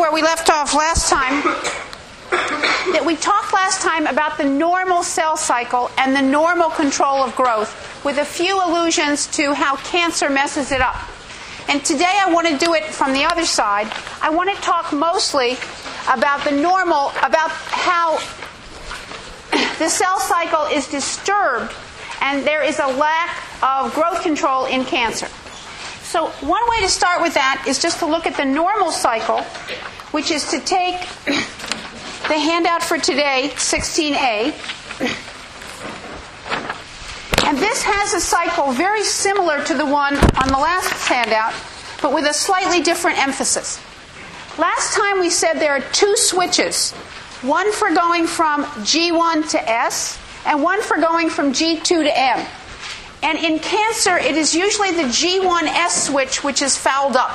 where we left off last time, that we talked last time about the normal cell cycle and the normal control of growth, with a few allusions to how cancer messes it up. And today I want to do it from the other side. I want to talk mostly about the normal, about how the cell cycle is disturbed and there is a lack of growth control in cancer. So one way to start with that is just to look at the normal cycle, which is to take the handout for today, 16A. And this has a cycle very similar to the one on the last handout, but with a slightly different emphasis. Last time we said there are two switches, one for going from G1 to S, and one for going from G2 to M. And in cancer, it is usually the G1S switch which is fouled up.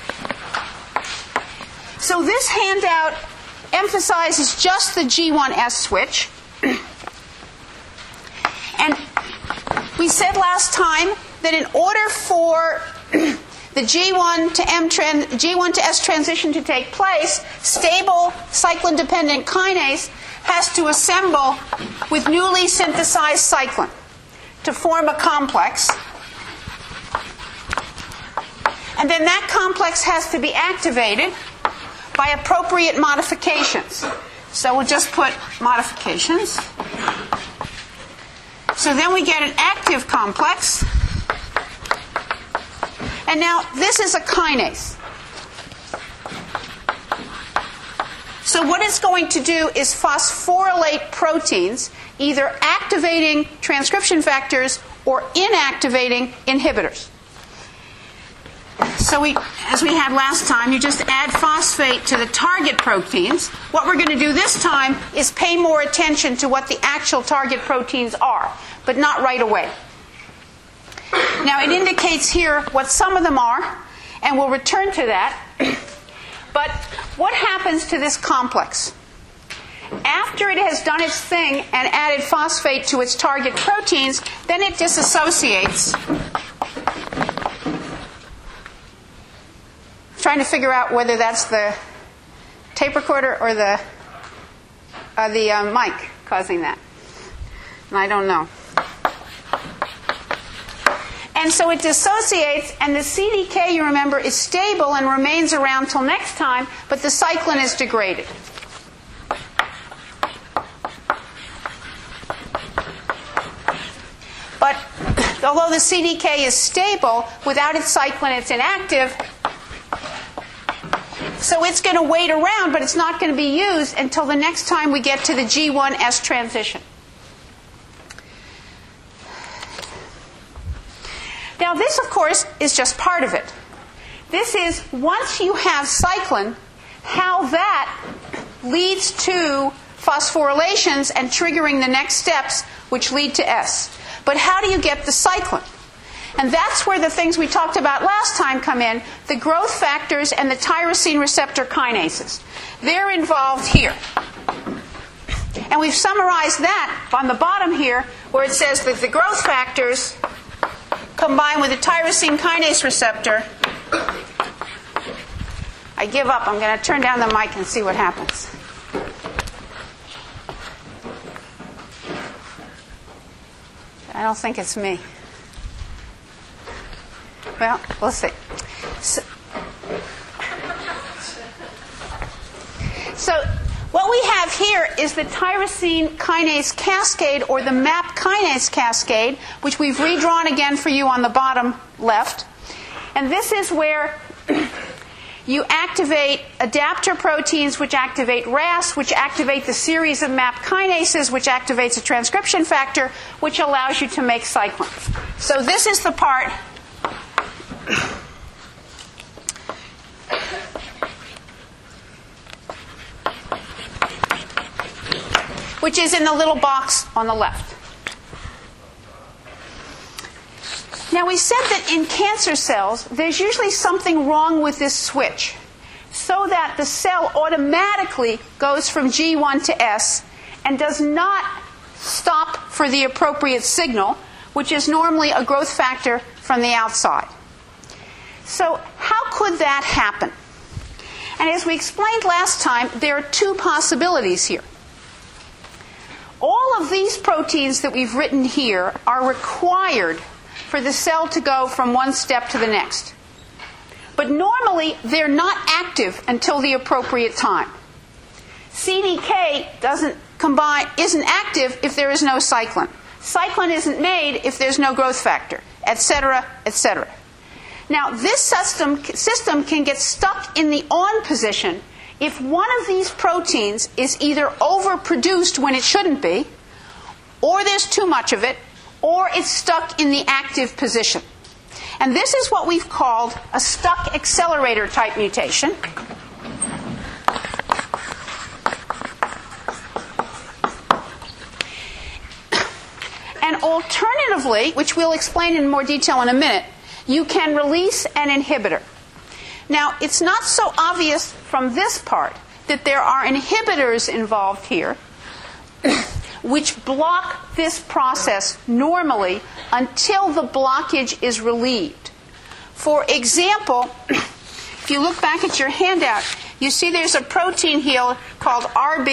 So this handout emphasizes just the G1S switch. And we said last time that in order for the G1 to S transition to take place, stable cyclin-dependent kinase has to assemble with newly synthesized cyclin to form a complex. And then that complex has to be activated by appropriate modifications. So we'll just put modifications. So then we get an active complex. And now this is a kinase. So what it's going to do is phosphorylate proteins, either activating transcription factors or inactivating inhibitors. So as we had last time, you just add phosphate to the target proteins. What we're going to do this time is pay more attention to what the actual target proteins are, but not right away. Now, it indicates here what some of them are, and we'll return to that. But what happens to this complex? After it has done its thing and added phosphate to its target proteins, then it disassociates. I'm trying to figure out whether that's the tape recorder or the mic causing that. And I don't know. And so it dissociates, and the CDK, you remember, is stable and remains around till next time, but the cyclin is degraded. But although the CDK is stable, without its cyclin it's inactive, so it's going to wait around, but it's not going to be used until the next time we get to the G1S transition. Now this, of course, is just part of it. This is, once you have cyclin, how that leads to phosphorylations and triggering the next steps, which lead to S. But how do you get the cyclin? And that's where the things we talked about last time come in, the growth factors and the tyrosine receptor kinases. They're involved here. And we've summarized that on the bottom here, where it says that the growth factors combined with the tyrosine kinase receptor. I give up. I'm going to turn down the mic and see what happens. I don't think it's me. Well, we'll see. So what we have here is the tyrosine kinase cascade, or the MAP kinase cascade, which we've redrawn again for you on the bottom left. And this is where you activate adapter proteins, which activate RAS, which activate the series of MAP kinases, which activates a transcription factor, which allows you to make cyclin. So this is the part which is in the little box on the left. Now, we said that in cancer cells, there's usually something wrong with this switch, so that the cell automatically goes from G1 to S and does not stop for the appropriate signal, which is normally a growth factor from the outside. So how could that happen? And as we explained last time, there are two possibilities here. All of these proteins that we've written here are required for the cell to go from one step to the next. But normally, they're not active until the appropriate time. CDK isn't active if there is no cyclin. Cyclin isn't made if there's no growth factor, etc., etc. Now, this system can get stuck in the on position if one of these proteins is either overproduced when it shouldn't be, or there's too much of it, or it's stuck in the active position. And this is what we've called a stuck accelerator type mutation. And alternatively, which we'll explain in more detail in a minute, you can release an inhibitor. Now, it's not so obvious from this part that there are inhibitors involved here which block this process normally until the blockage is relieved. For example, if you look back at your handout, you see there's a protein here called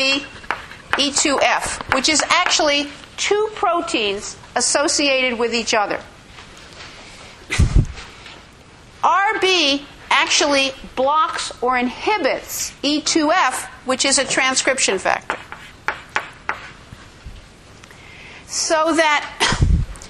RBE2F, which is actually two proteins associated with each other. RB actually blocks or inhibits E2F, which is a transcription factor. So that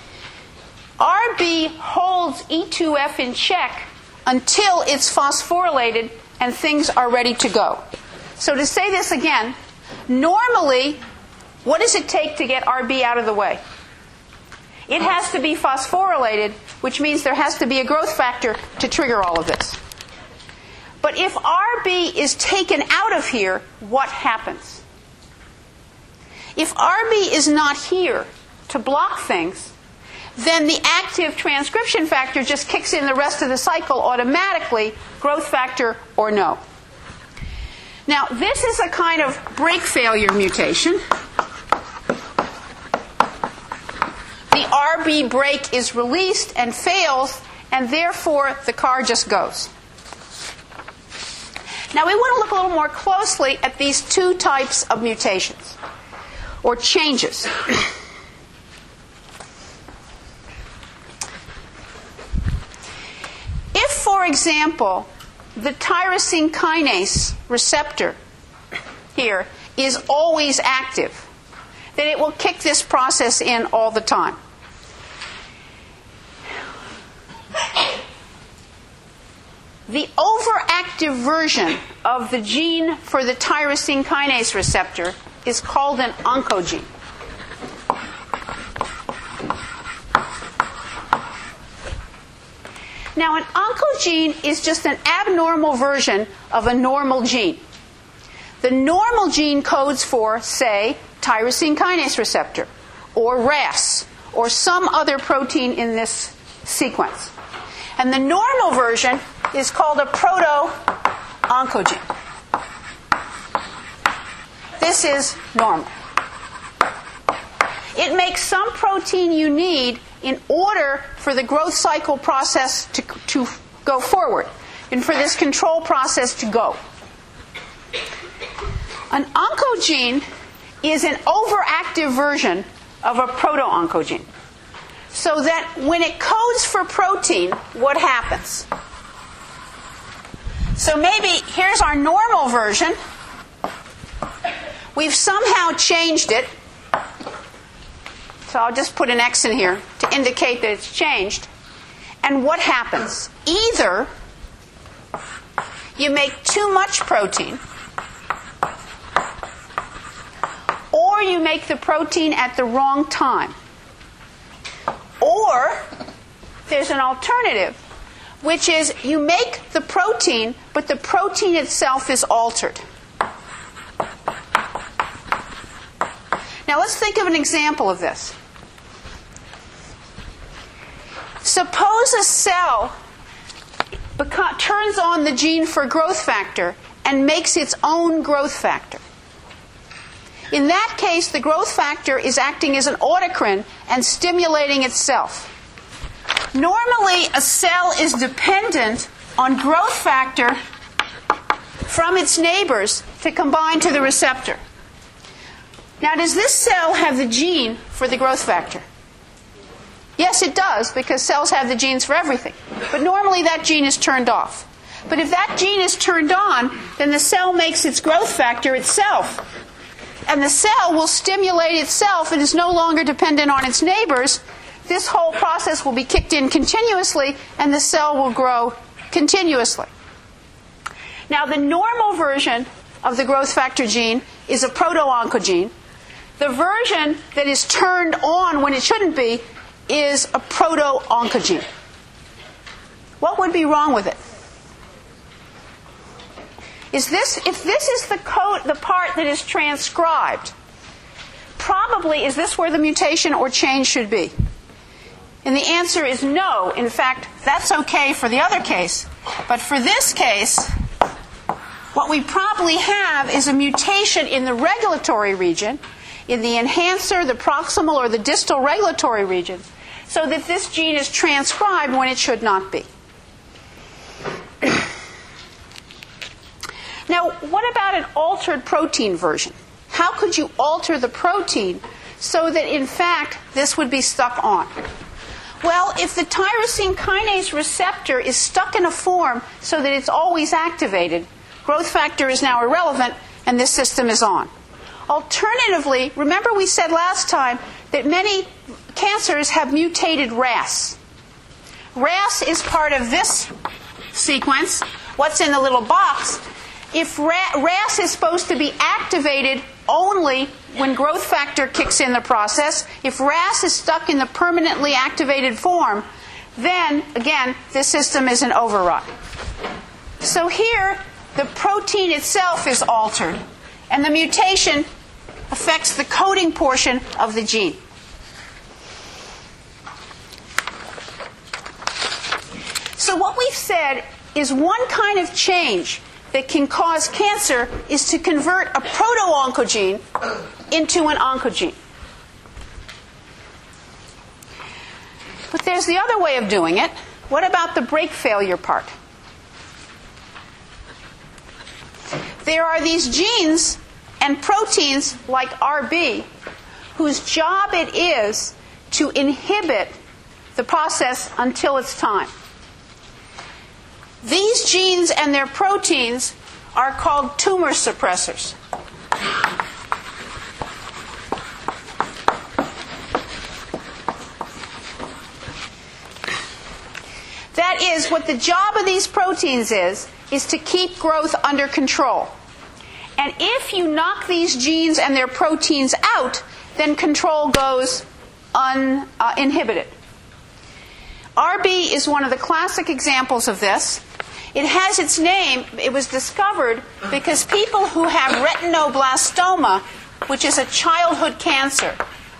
RB holds E2F in check until it's phosphorylated and things are ready to go. So to say this again, normally, what does it take to get RB out of the way? It has to be phosphorylated, which means there has to be a growth factor to trigger all of this. But if RB is taken out of here, what happens? If RB is not here to block things, then the active transcription factor just kicks in the rest of the cycle automatically, growth factor or no. Now, this is a kind of brake failure mutation. The RB brake is released and fails, and therefore the car just goes. Now, we want to look a little more closely at these two types of mutations, or changes. If, for example, the tyrosine kinase receptor here is always active, then it will kick this process in all the time. The overactive version of the gene for the tyrosine kinase receptor is called an oncogene. Now, an oncogene is just an abnormal version of a normal gene. The normal gene codes for, say, tyrosine kinase receptor, or RAS, or some other protein in this sequence. And the normal version is called a proto-oncogene. This is normal. It makes some protein you need in order for the growth cycle process to go forward, and for this control process to go. An oncogene is an overactive version of a proto-oncogene. So that when it codes for protein, what happens? So maybe here's our normal version. We've somehow changed it. So I'll just put an X in here to indicate that it's changed. And what happens? Either you make too much protein, or you make the protein at the wrong time. Or there's an alternative, which is you make the protein, but the protein itself is altered. Now let's think of an example of this. Suppose a cell turns on the gene for growth factor and makes its own growth factor. In that case, the growth factor is acting as an autocrine and stimulating itself. Normally, a cell is dependent on growth factor from its neighbors to combine to the receptor. Now, does this cell have the gene for the growth factor? Yes, it does, because cells have the genes for everything. But normally that gene is turned off. But if that gene is turned on, then the cell makes its growth factor itself. And the cell will stimulate itself and is no longer dependent on its neighbors. This whole process will be kicked in continuously, and the cell will grow continuously. Now, the normal version of the growth factor gene is a proto-oncogene. The version that is turned on when it shouldn't be is a proto-oncogene. What would be wrong with it? If this is the part that is transcribed, probably is this where the mutation or change should be? And the answer is no. In fact, that's okay for the other case. But for this case, what we probably have is a mutation in the regulatory region, in the enhancer, the proximal, or the distal regulatory region, so that this gene is transcribed when it should not be. Now, what about an altered protein version? How could you alter the protein so that, in fact, this would be stuck on? Well, if the tyrosine kinase receptor is stuck in a form so that it's always activated, growth factor is now irrelevant, and this system is on. Alternatively, remember we said last time that many cancers have mutated RAS. RAS is part of this sequence. What's in the little box? If RAS is supposed to be activated only when growth factor kicks in the process, if RAS is stuck in the permanently activated form, then, again, this system is an override. So here, the protein itself is altered, and the mutation affects the coding portion of the gene. So what we've said is one kind of change that can cause cancer is to convert a proto-oncogene into an oncogene. But there's the other way of doing it. What about the break failure part? There are these genes and proteins like RB whose job it is to inhibit the process until it's time. These genes and their proteins are called tumor suppressors. That is, what the job of these proteins is to keep growth under control. And if you knock these genes and their proteins out, then control goes uninhibited. RB is one of the classic examples of this. It has its name, it was discovered because people who have retinoblastoma, which is a childhood cancer,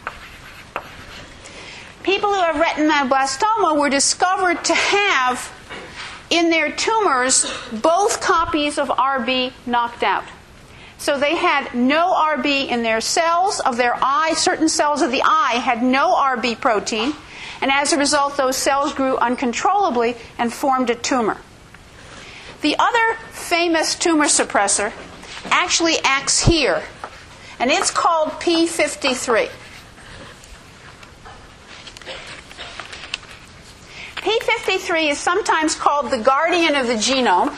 people who have retinoblastoma were discovered to have in their tumors both copies of RB knocked out. So they had no RB in their cells of their eye. Certain cells of the eye had no RB protein, and as a result, those cells grew uncontrollably and formed a tumor. The other famous tumor suppressor actually acts here, and it's called P53. P53 is sometimes called the guardian of the genome.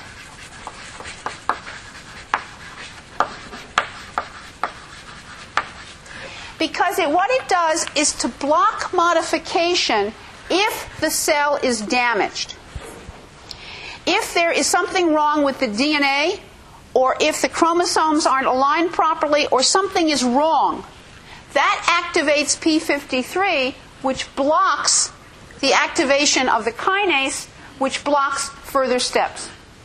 Because what it does is to block modification if the cell is damaged. If there is something wrong with the DNA, or if the chromosomes aren't aligned properly, or something is wrong, that activates P53, which blocks the activation of the kinase, which blocks further steps.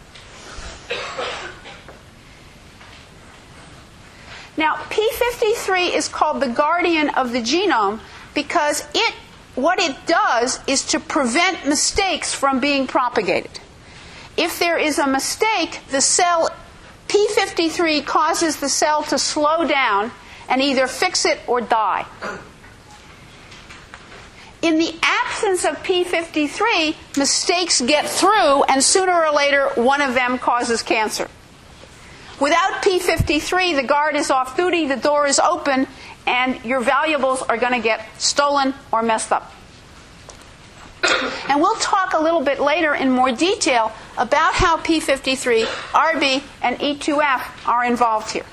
Now, P53 is called the guardian of the genome because what it does is to prevent mistakes from being propagated. If there is a mistake, the cell P53 causes the cell to slow down and either fix it or die. In the absence of P53, mistakes get through, and sooner or later, one of them causes cancer. Without P53, the guard is off duty, the door is open, and your valuables are going to get stolen or messed up. And we'll talk a little bit later in more detail about how P53, RB, and E2F are involved here.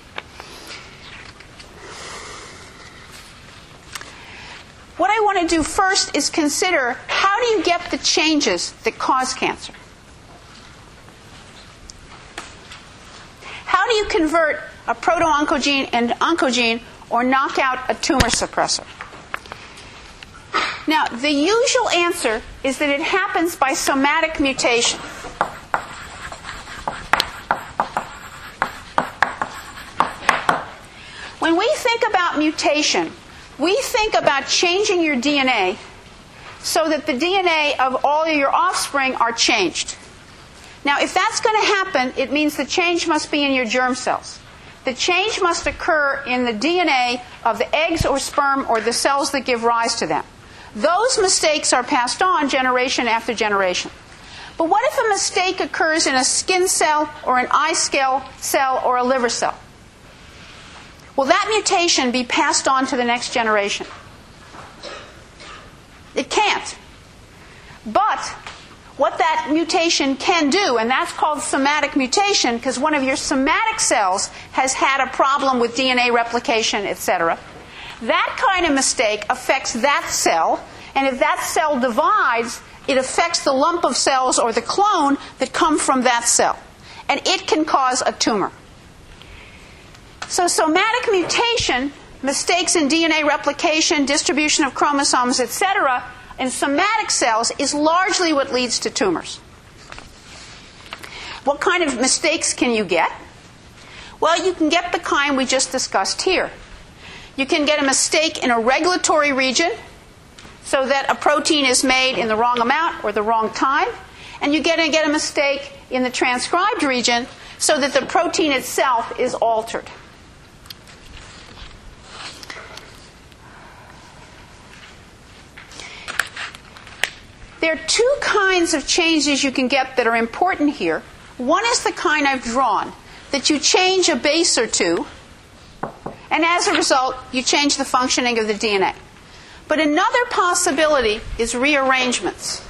What I want to do first is consider how do you get the changes that cause cancer? How do you convert a proto-oncogene into oncogene or knock out a tumor suppressor? Now, the usual answer is that it happens by somatic mutation. When we think about mutation, we think about changing your DNA so that the DNA of all of your offspring are changed. Now, if that's going to happen, it means the change must be in your germ cells. The change must occur in the DNA of the eggs or sperm or the cells that give rise to them. Those mistakes are passed on generation after generation. But what if a mistake occurs in a skin cell or an eye cell or a liver cell? Will that mutation be passed on to the next generation? It can't. But what that mutation can do, and that's called somatic mutation because one of your somatic cells has had a problem with DNA replication, etc. That kind of mistake affects that cell, and if that cell divides, it affects the lump of cells or the clone that come from that cell. And it can cause a tumor. So somatic mutation, mistakes in DNA replication, distribution of chromosomes, etc., in somatic cells is largely what leads to tumors. What kind of mistakes can you get? Well, you can get the kind we just discussed here. You can get a mistake in a regulatory region so that a protein is made in the wrong amount or the wrong time. And you get a mistake in the transcribed region so that the protein itself is altered. There are two kinds of changes you can get that are important here. One is the kind I've drawn, that you change a base or two, and as a result, you change the functioning of the DNA. But another possibility is rearrangements.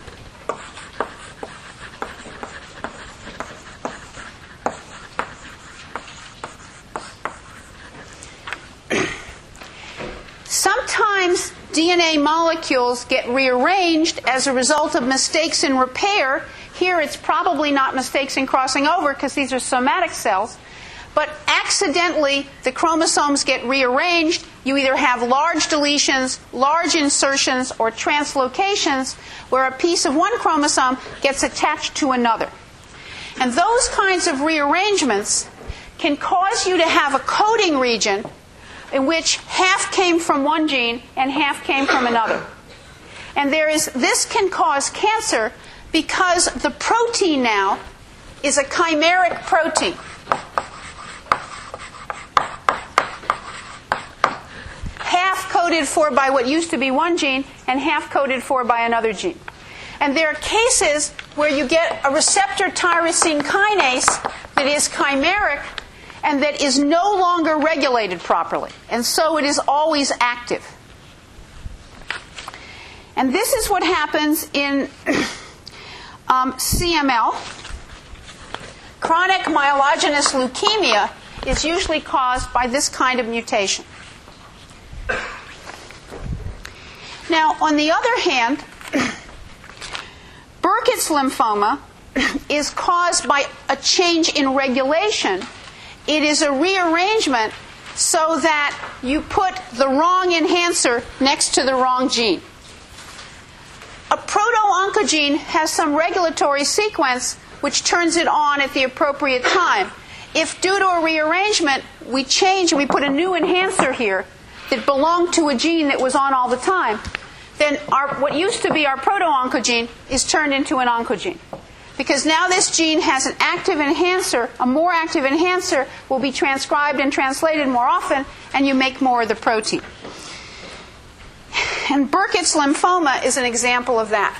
Sometimes DNA molecules get rearranged as a result of mistakes in repair. Here it's probably not mistakes in crossing over because these are somatic cells. But accidentally, the chromosomes get rearranged. You either have large deletions, large insertions, or translocations where a piece of one chromosome gets attached to another. And those kinds of rearrangements can cause you to have a coding region in which half came from one gene and half came from another. And this can cause cancer because the protein now is a chimeric protein. Half coded for by what used to be one gene and half coded for by another gene. And there are cases where you get a receptor tyrosine kinase that is chimeric and that is no longer regulated properly. And so it is always active. And this is what happens in CML. Chronic myelogenous leukemia is usually caused by this kind of mutation. Now, on the other hand, Burkitt's lymphoma is caused by a change in regulation. It is a rearrangement so that you put the wrong enhancer next to the wrong gene. A proto-oncogene has some regulatory sequence which turns it on at the appropriate time. If due to a rearrangement we change and we put a new enhancer here that belonged to a gene that was on all the time, then what used to be our proto-oncogene is turned into an oncogene. Because now this gene has an active enhancer, a more active enhancer will be transcribed and translated more often, and you make more of the protein. And Burkitt's lymphoma is an example of that.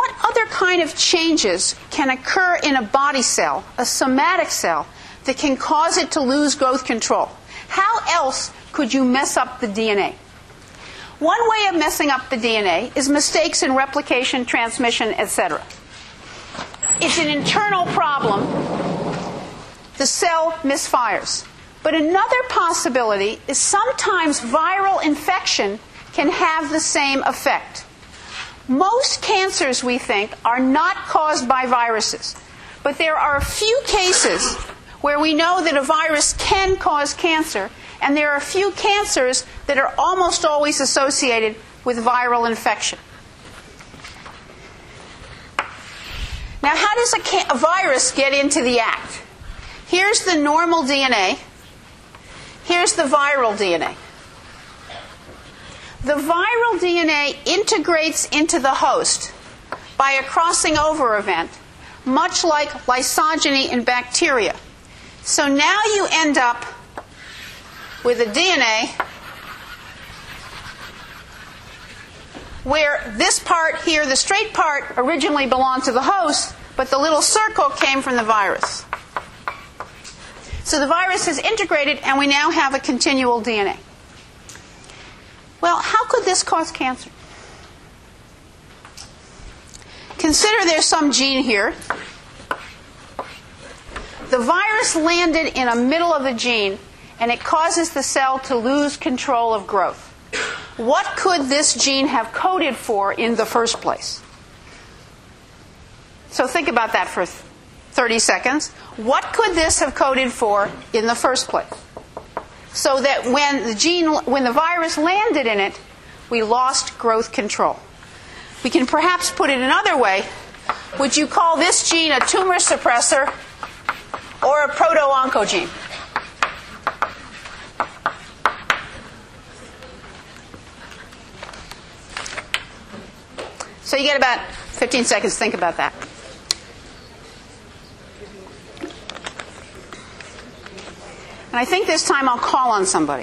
what other kind of changes can occur in a body cell, a somatic cell, that can cause it to lose growth control? How else could you mess up the DNA? One way of messing up the DNA is mistakes in replication, transmission, etc. It's an internal problem. The cell misfires. But another possibility is sometimes viral infection can have the same effect. Most cancers, we think, are not caused by viruses. But there are a few cases where we know that a virus can cause cancer, and there are a few cancers that are almost always associated with viral infection. Now, how does a virus get into the act? Here's the normal DNA. Here's the viral DNA. The viral DNA integrates into the host by a crossing over event, much like lysogeny in bacteria. So now you end up with a DNA where this part here, the straight part, originally belonged to the host, but the little circle came from the virus. So the virus is integrated, and we now have a continual DNA. Well, how could this cause cancer? Consider there's some gene here. The virus landed in the middle of the gene, and it causes the cell to lose control of growth. What could this gene have coded for in the first place? So think about that for 30 seconds. What could this have coded for in the first place? So that when the virus landed in it, we lost growth control. We can perhaps put it another way. Would you call this gene a tumor suppressor or a proto-oncogene? So you get about 15 seconds to think about that. And I think this time I'll call on somebody.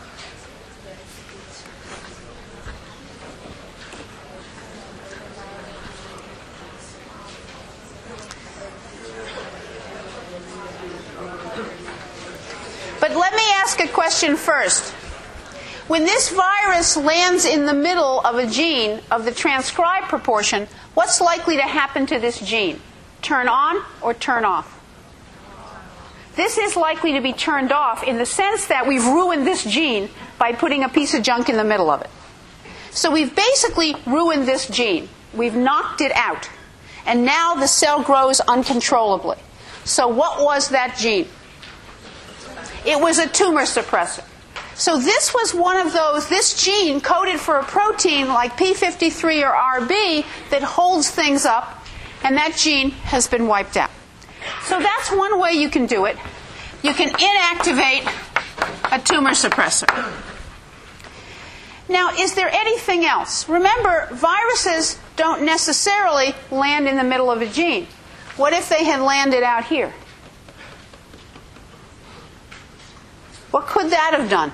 But let me ask a question first. When this virus lands in the middle of a gene of the transcribed proportion, what's likely to happen to this gene? Turn on or turn off? This is likely to be turned off in the sense that we've ruined this gene by putting a piece of junk in the middle of it. So we've basically ruined this gene. We've knocked it out. And now the cell grows uncontrollably. So what was that gene? It was a tumor suppressor. So this was one of those, this gene coded for a protein like P53 or RB that holds things up, and that gene has been wiped out. So that's one way you can do it. You can inactivate a tumor suppressor. Now, is there anything else? Remember, viruses don't necessarily land in the middle of a gene. What if they had landed out here? What could that have done?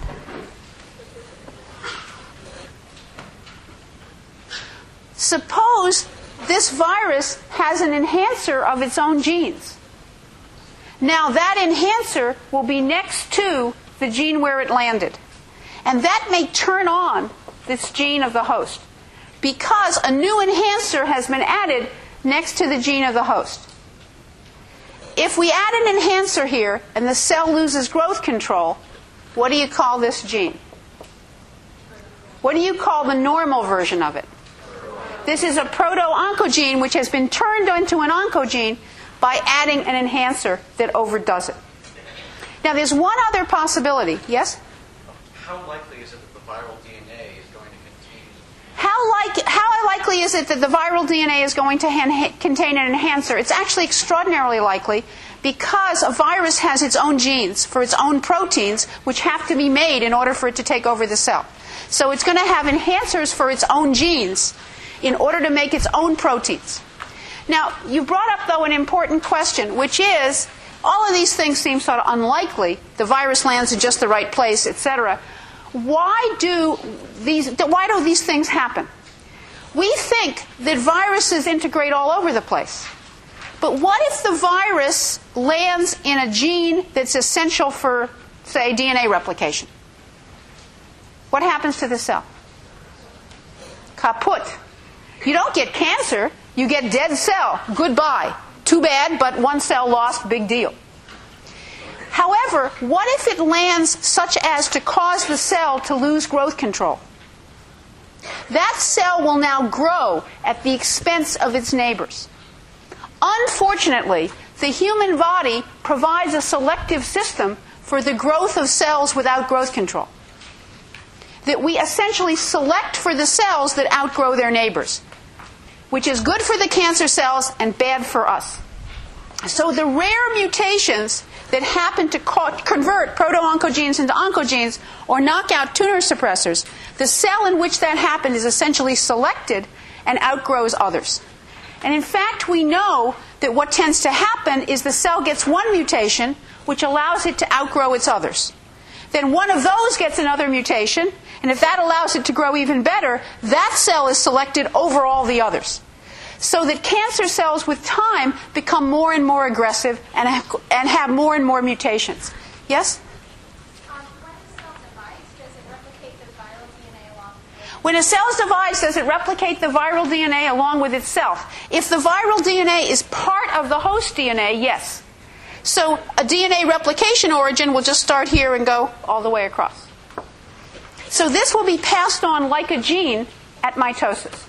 Suppose this virus has an enhancer of its own genes. Now that enhancer will be next to the gene where it landed. And that may turn on this gene of the host because a new enhancer has been added next to the gene of the host. If we add an enhancer here and the cell loses growth control, what do you call this gene? What do you call the normal version of it? This is a proto-oncogene which has been turned into an oncogene by adding an enhancer that overdoes it. Now there's one other possibility. Yes? How likely is it that the viral DNA is going to contain... How likely is it that the viral DNA is going to contain an enhancer? It's actually extraordinarily likely because a virus has its own genes for its own proteins which have to be made in order for it to take over the cell. So it's going to have enhancers for its own genes in order to make its own proteins. Now, you brought up, though, an important question, which is, all of these things seem sort of unlikely. The virus lands in just the right place, etc. Why do these things happen? we think that viruses integrate all over the place. But what if the virus lands in a gene that's essential for, say, DNA replication? What happens to the cell? Kaput. You don't get cancer, you get dead cell. Goodbye. Too bad, but one cell lost, big deal. However, what if it lands such as to cause the cell to lose growth control? That cell will now grow at the expense of its neighbors. Unfortunately, the human body provides a selective system for the growth of cells without growth control. That we essentially select for the cells that outgrow their neighbors, which is good for the cancer cells and bad for us. So the rare mutations that happen to convert proto-oncogenes into oncogenes or knock out tumor suppressors, the cell in which that happened is essentially selected and outgrows others. And in fact, we know that what tends to happen is the cell gets one mutation, which allows it to outgrow its others. Then one of those gets another mutation, and if that allows it to grow even better, that cell is selected over all the others. So that cancer cells with time become more and more aggressive and have more and more mutations. Yes? When a cell divides, does it replicate the viral DNA along with itself? If the viral DNA is part of the host DNA, yes. So a DNA replication origin will just start here and go all the way across. So this will be passed on like a gene at mitosis.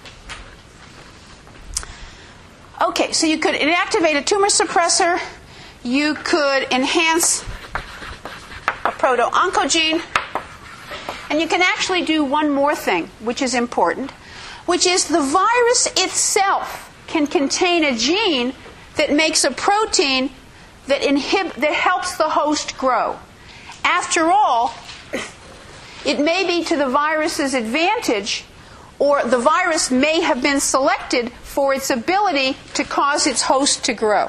Okay, so you could inactivate a tumor suppressor, you could enhance a proto-oncogene, and you can actually do one more thing, which is important, which is the virus itself can contain a gene that makes a protein that helps the host grow. After all, it may be to the virus's advantage, or the virus may have been selected for its ability to cause its host to grow.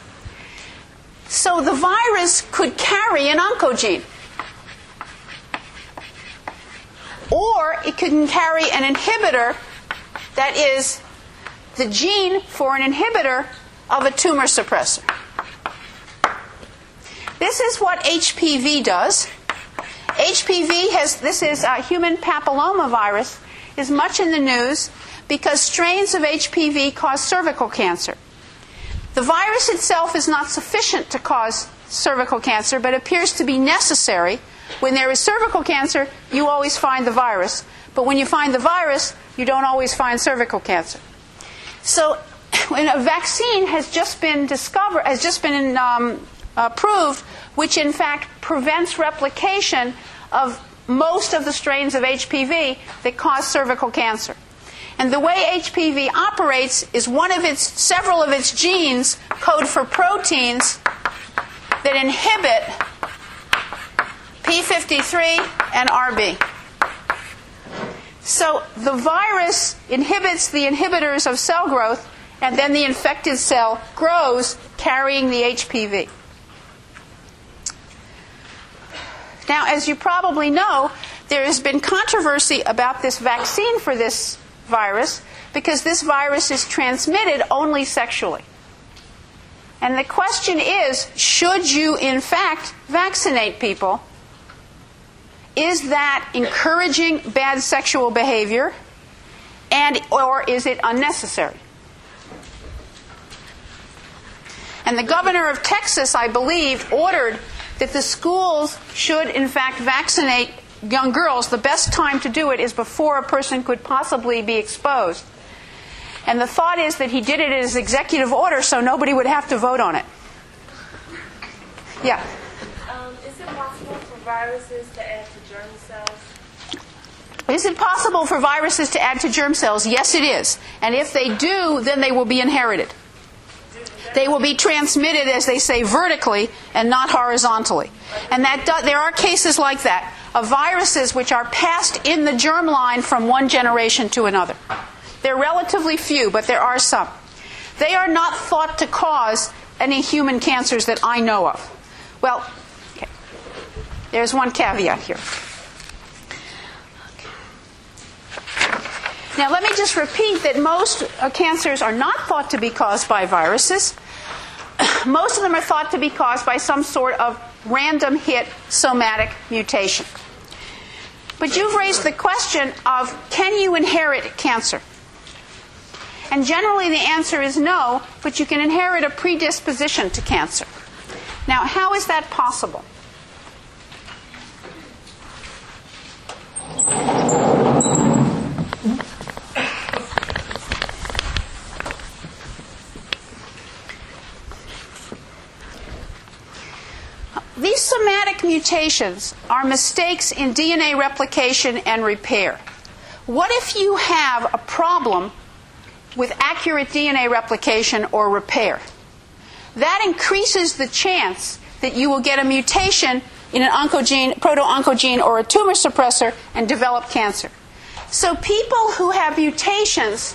So the virus could carry an oncogene. Or it can carry an inhibitor that is the gene for an inhibitor of a tumor suppressor. This is what HPV does. This is a human papillomavirus, is much in the news because strains of HPV cause cervical cancer. The virus itself is not sufficient to cause cervical cancer, but appears to be necessary. When there is cervical cancer, you always find the virus. But when you find the virus, you don't always find cervical cancer. So when a vaccine has just been approved, which in fact prevents replication of most of the strains of HPV that cause cervical cancer. And the way HPV operates is several of its genes code for proteins that inhibit P53 and RB. So the virus inhibits the inhibitors of cell growth, and then the infected cell grows carrying the HPV. Now, as you probably know, there has been controversy about this vaccine for this virus because this virus is transmitted only sexually. And the question is, should you in fact vaccinate people? Is that encouraging bad sexual behavior, or is it unnecessary? And the governor of Texas, I believe, ordered that the schools should in fact vaccinate young girls. The best time to do it is before a person could possibly be exposed. And the thought is that he did it as executive order so nobody would have to vote on it. Yeah? Is it possible for viruses to add to germ cells? Is it possible for viruses to add to germ cells? Yes, it is. And if they do, then they will be inherited. They will be transmitted, as they say, vertically and not horizontally. And there are cases like that of viruses which are passed in the germline from one generation to another. They're relatively few, but there are some. They are not thought to cause any human cancers that I know of. Well, okay. There's one caveat here. Now, let me just repeat that most cancers are not thought to be caused by viruses. Most of them are thought to be caused by some sort of random hit somatic mutation. But you've raised the question of, can you inherit cancer? And generally the answer is no, but you can inherit a predisposition to cancer. Now, how is that possible? These somatic mutations are mistakes in DNA replication and repair. What if you have a problem with accurate DNA replication or repair? That increases the chance that you will get a mutation in an oncogene, proto-oncogene, or a tumor suppressor and develop cancer. So people who have mutations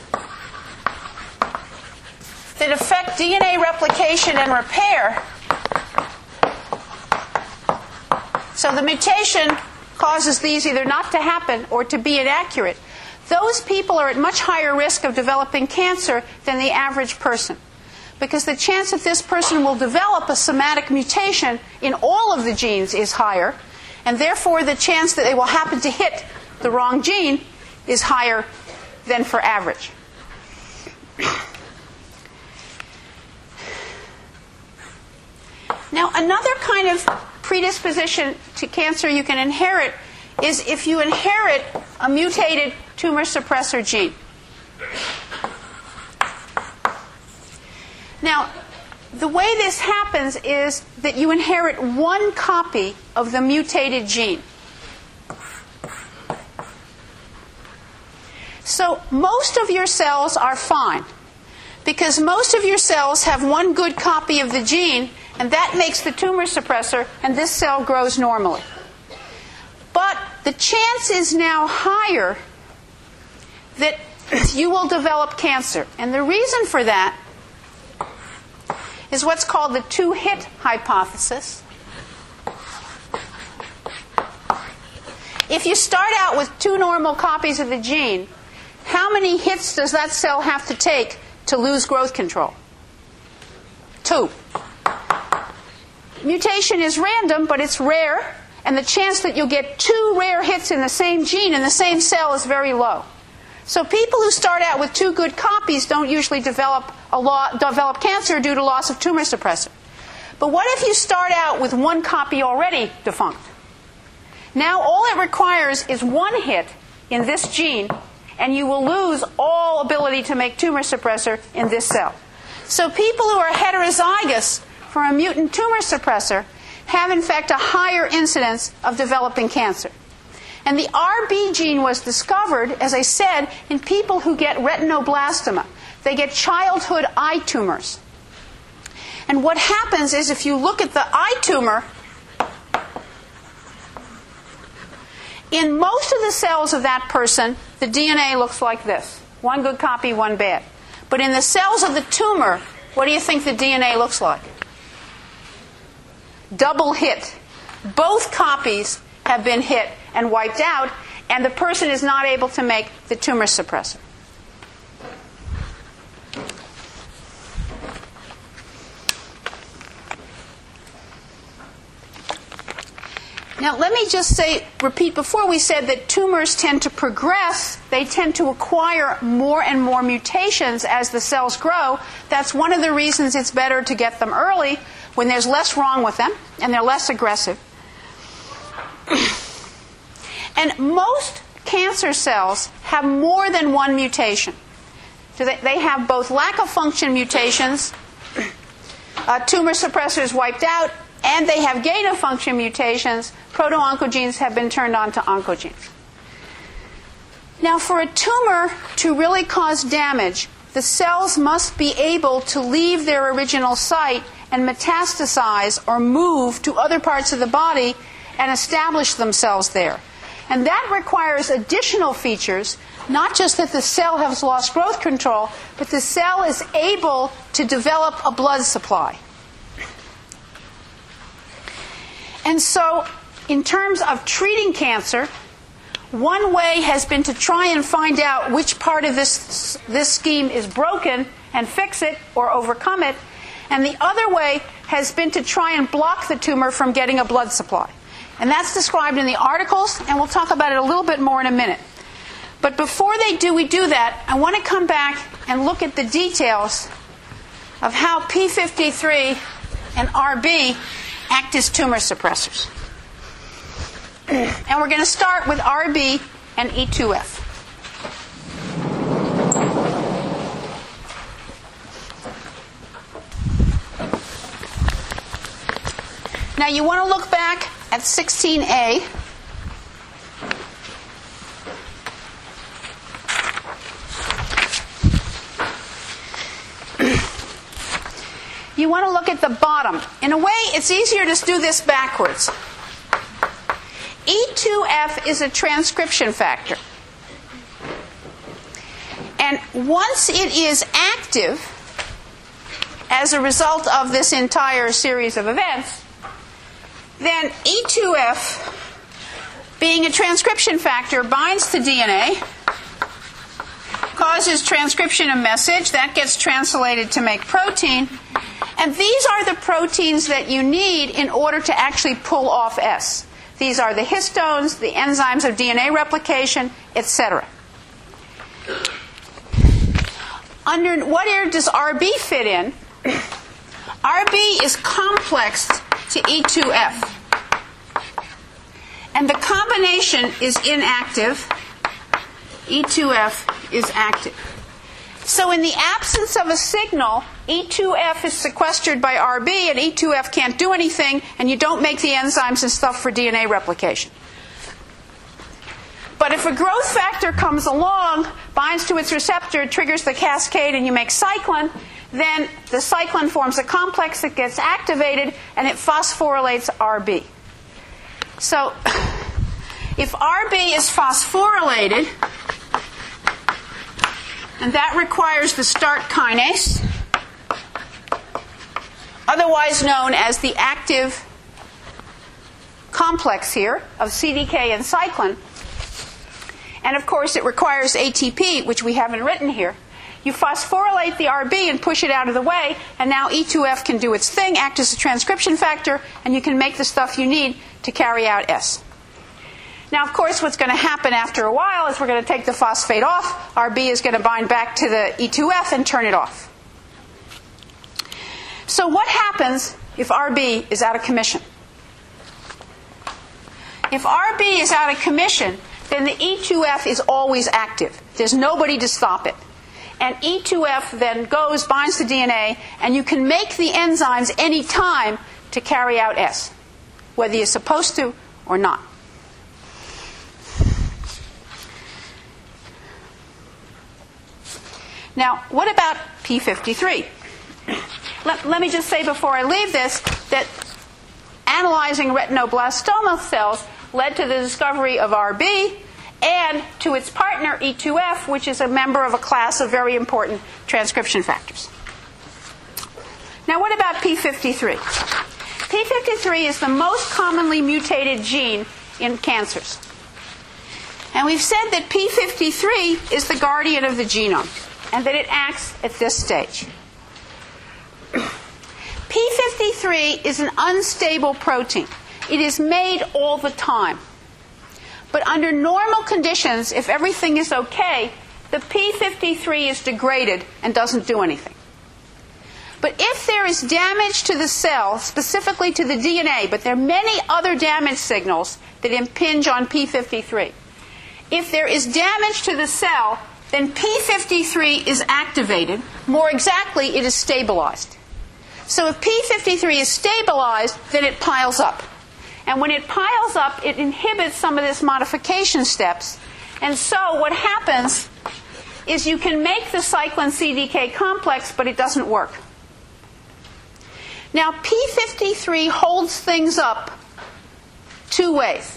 that affect DNA replication and repair, so the mutation causes these either not to happen or to be inaccurate, those people are at much higher risk of developing cancer than the average person. Because the chance that this person will develop a somatic mutation in all of the genes is higher, and therefore the chance that they will happen to hit the wrong gene is higher than for average. Now, another kind of predisposition to cancer you can inherit is if you inherit a mutated tumor suppressor gene. Now, the way this happens is that you inherit one copy of the mutated gene. So most of your cells are fine, because most of your cells have one good copy of the gene, and that makes the tumor suppressor, and this cell grows normally. But the chance is now higher that you will develop cancer. And the reason for that is what's called the two-hit hypothesis. If you start out with two normal copies of the gene, how many hits does that cell have to take to lose growth control? 2. Mutation is random, but it's rare, and the chance that you'll get 2 rare hits in the same gene in the same cell is very low. So people who start out with 2 good copies don't usually develop cancer due to loss of tumor suppressor. But what if you start out with 1 copy already defunct? Now all it requires is 1 hit in this gene, and you will lose all ability to make tumor suppressor in this cell. So people who are heterozygous for a mutant tumor suppressor have in fact a higher incidence of developing cancer. And the RB gene was discovered, as I said, in people who get retinoblastoma. They get childhood eye tumors. And what happens is if you look at the eye tumor, in most of the cells of that person, the DNA looks like this. 1 good copy, 1 bad. But in the cells of the tumor, what do you think the DNA looks like? Double hit. Both copies have been hit and wiped out, and the person is not able to make the tumor suppressor. Now, let me just repeat, before we said that tumors tend to progress, they tend to acquire more and more mutations as the cells grow. That's one of the reasons it's better to get them early, when there's less wrong with them and they're less aggressive. And most cancer cells have more than 1 mutation. So they have both lack of function mutations, tumor suppressors wiped out, and they have gain of function mutations. Proto-oncogenes have been turned on to oncogenes. Now, for a tumor to really cause damage, the cells must be able to leave their original site and metastasize or move to other parts of the body and establish themselves there. And that requires additional features, not just that the cell has lost growth control, but the cell is able to develop a blood supply. And so, in terms of treating cancer, One way has been to try and find out which part of this scheme is broken and fix it or overcome it. And the other way has been to try and block the tumor from getting a blood supply. And that's described in the articles, and we'll talk about it a little bit more in a minute. But before we do that, I want to come back and look at the details of how P53 and RB act as tumor suppressors. And we're going to start with RB and E2F. Now you want to look back at 16A. You want to look at the bottom. In a way, it's easier to do this backwards. E2F is a transcription factor. And once it is active, as a result of this entire series of events, then E2F, being a transcription factor, binds to DNA, causes transcription of message, that gets translated to make protein, and these are the proteins that you need in order to actually pull off S. These are the histones, the enzymes of DNA replication, etc. Under what area does RB fit in? RB is complexed to E2F. And the combination is inactive. E2F is active. So in the absence of a signal, E2F is sequestered by RB, and E2F can't do anything, and you don't make the enzymes and stuff for DNA replication. But if a growth factor comes along, binds to its receptor, triggers the cascade, and you make cyclin, then the cyclin forms a complex that gets activated, and it phosphorylates RB. So if RB is phosphorylated, and that requires the start kinase, otherwise known as the active complex here of CDK and cyclin. And of course it requires ATP, which we haven't written here. You phosphorylate the RB and push it out of the way, and now E2F can do its thing, act as a transcription factor, and you can make the stuff you need to carry out S. Now, of course, what's going to happen after a while is we're going to take the phosphate off. RB is going to bind back to the E2F and turn it off. So what happens if RB is out of commission? If RB is out of commission, then the E2F is always active. There's nobody to stop it. And E2F then goes, binds to DNA, and you can make the enzymes any time to carry out S, whether you're supposed to or not. Now, what about P53? Let me just say before I leave this that analyzing retinoblastoma cells led to the discovery of RB and to its partner E2F, which is a member of a class of very important transcription factors. Now, what about P53? P53 is the most commonly mutated gene in cancers. And we've said that P53 is the guardian of the genome, and that it acts at this stage. P53 is an unstable protein. It is made all the time. But under normal conditions, if everything is okay, the P53 is degraded and doesn't do anything. But if there is damage to the cell, specifically to the DNA, but there are many other damage signals that impinge on P53. If there is damage to the cell, then P53 is activated. More exactly, it is stabilized. So if P53 is stabilized, then it piles up. And when it piles up, it inhibits some of this modification steps. And so what happens is you can make the cyclin CDK complex, but it doesn't work. Now, P53 holds things up two ways.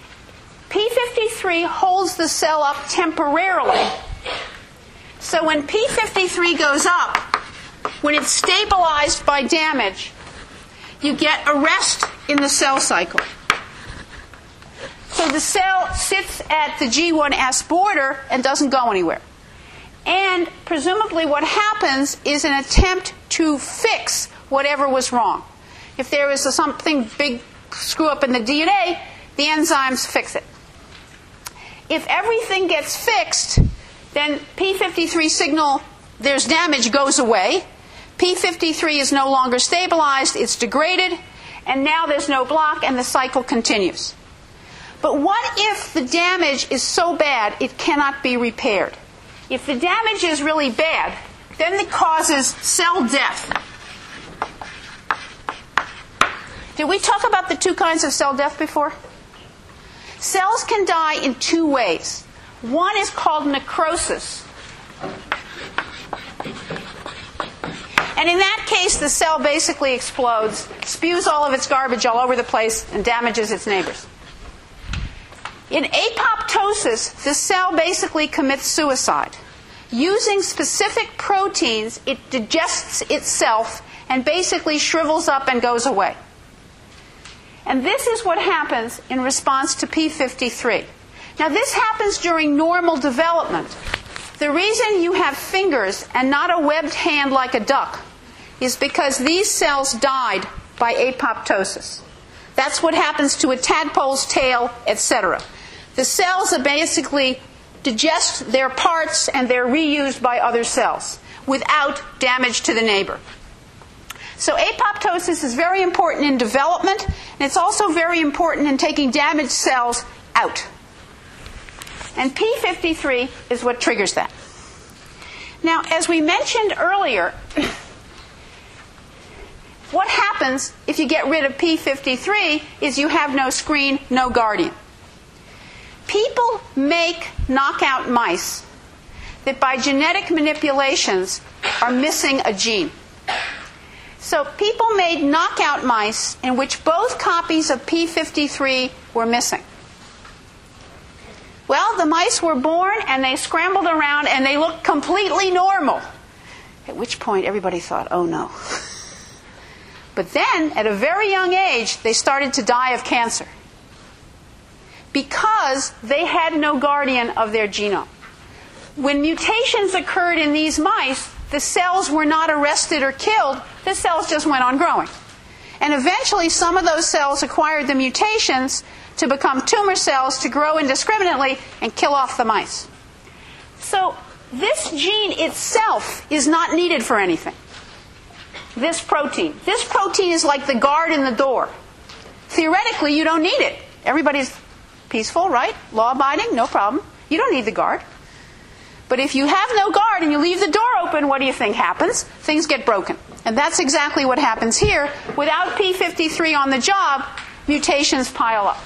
P53 holds the cell up temporarily. So when P53 goes up, when it's stabilized by damage, you get a rest in the cell cycle. So the cell sits at the G1S border and doesn't go anywhere. And presumably what happens is an attempt to fix whatever was wrong. If there is something big screw up in the DNA, the enzymes fix it. If everything gets fixed, then P53 signal, there's damage, goes away. P53 is no longer stabilized, it's degraded, and now there's no block and the cycle continues. But what if the damage is so bad it cannot be repaired? If the damage is really bad, then it causes cell death. Did we talk about the two kinds of cell death before? Cells can die in two ways. One is called necrosis. And in that case, the cell basically explodes, spews all of its garbage all over the place, and damages its neighbors. In apoptosis, the cell basically commits suicide. Using specific proteins, it digests itself and basically shrivels up and goes away. And this is what happens in response to P53. Now, this happens during normal development. The reason you have fingers and not a webbed hand like a duck is because these cells died by apoptosis. That's what happens to a tadpole's tail, etc. The cells are basically digest their parts and they're reused by other cells without damage to the neighbor. So apoptosis is very important in development, and it's also very important in taking damaged cells out. And P53 is what triggers that. Now, as we mentioned earlier, what happens if you get rid of P53 is you have no screen, no guardian. People make knockout mice that by genetic manipulations are missing a gene. So people made knockout mice in which both copies of P53 were missing. Well, the mice were born and they scrambled around and they looked completely normal. At which point everybody thought, oh no. But then, at a very young age, they started to die of cancer because they had no guardian of their genome. When mutations occurred in these mice, the cells were not arrested or killed, the cells just went on growing. And eventually some of those cells acquired the mutations to become tumor cells to grow indiscriminately and kill off the mice. So this gene itself is not needed for anything. This protein is like the guard in the door. Theoretically, you don't need it. Everybody's peaceful, right? Law-abiding, no problem. You don't need the guard. But if you have no guard and you leave the door open, what do you think happens? Things get broken. And that's exactly what happens here. Without P53 on the job, mutations pile up.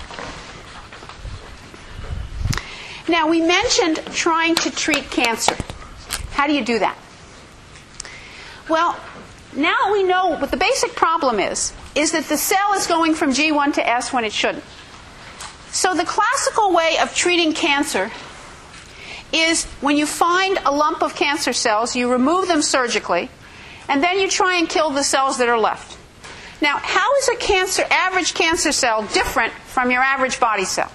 Now, we mentioned trying to treat cancer. How do you do that? Well, now we know what the basic problem is that the cell is going from G1 to S when it shouldn't. So the classical way of treating cancer is when you find a lump of cancer cells, you remove them surgically, and then you try and kill the cells that are left. Now, how is a average cancer cell different from your average body cell?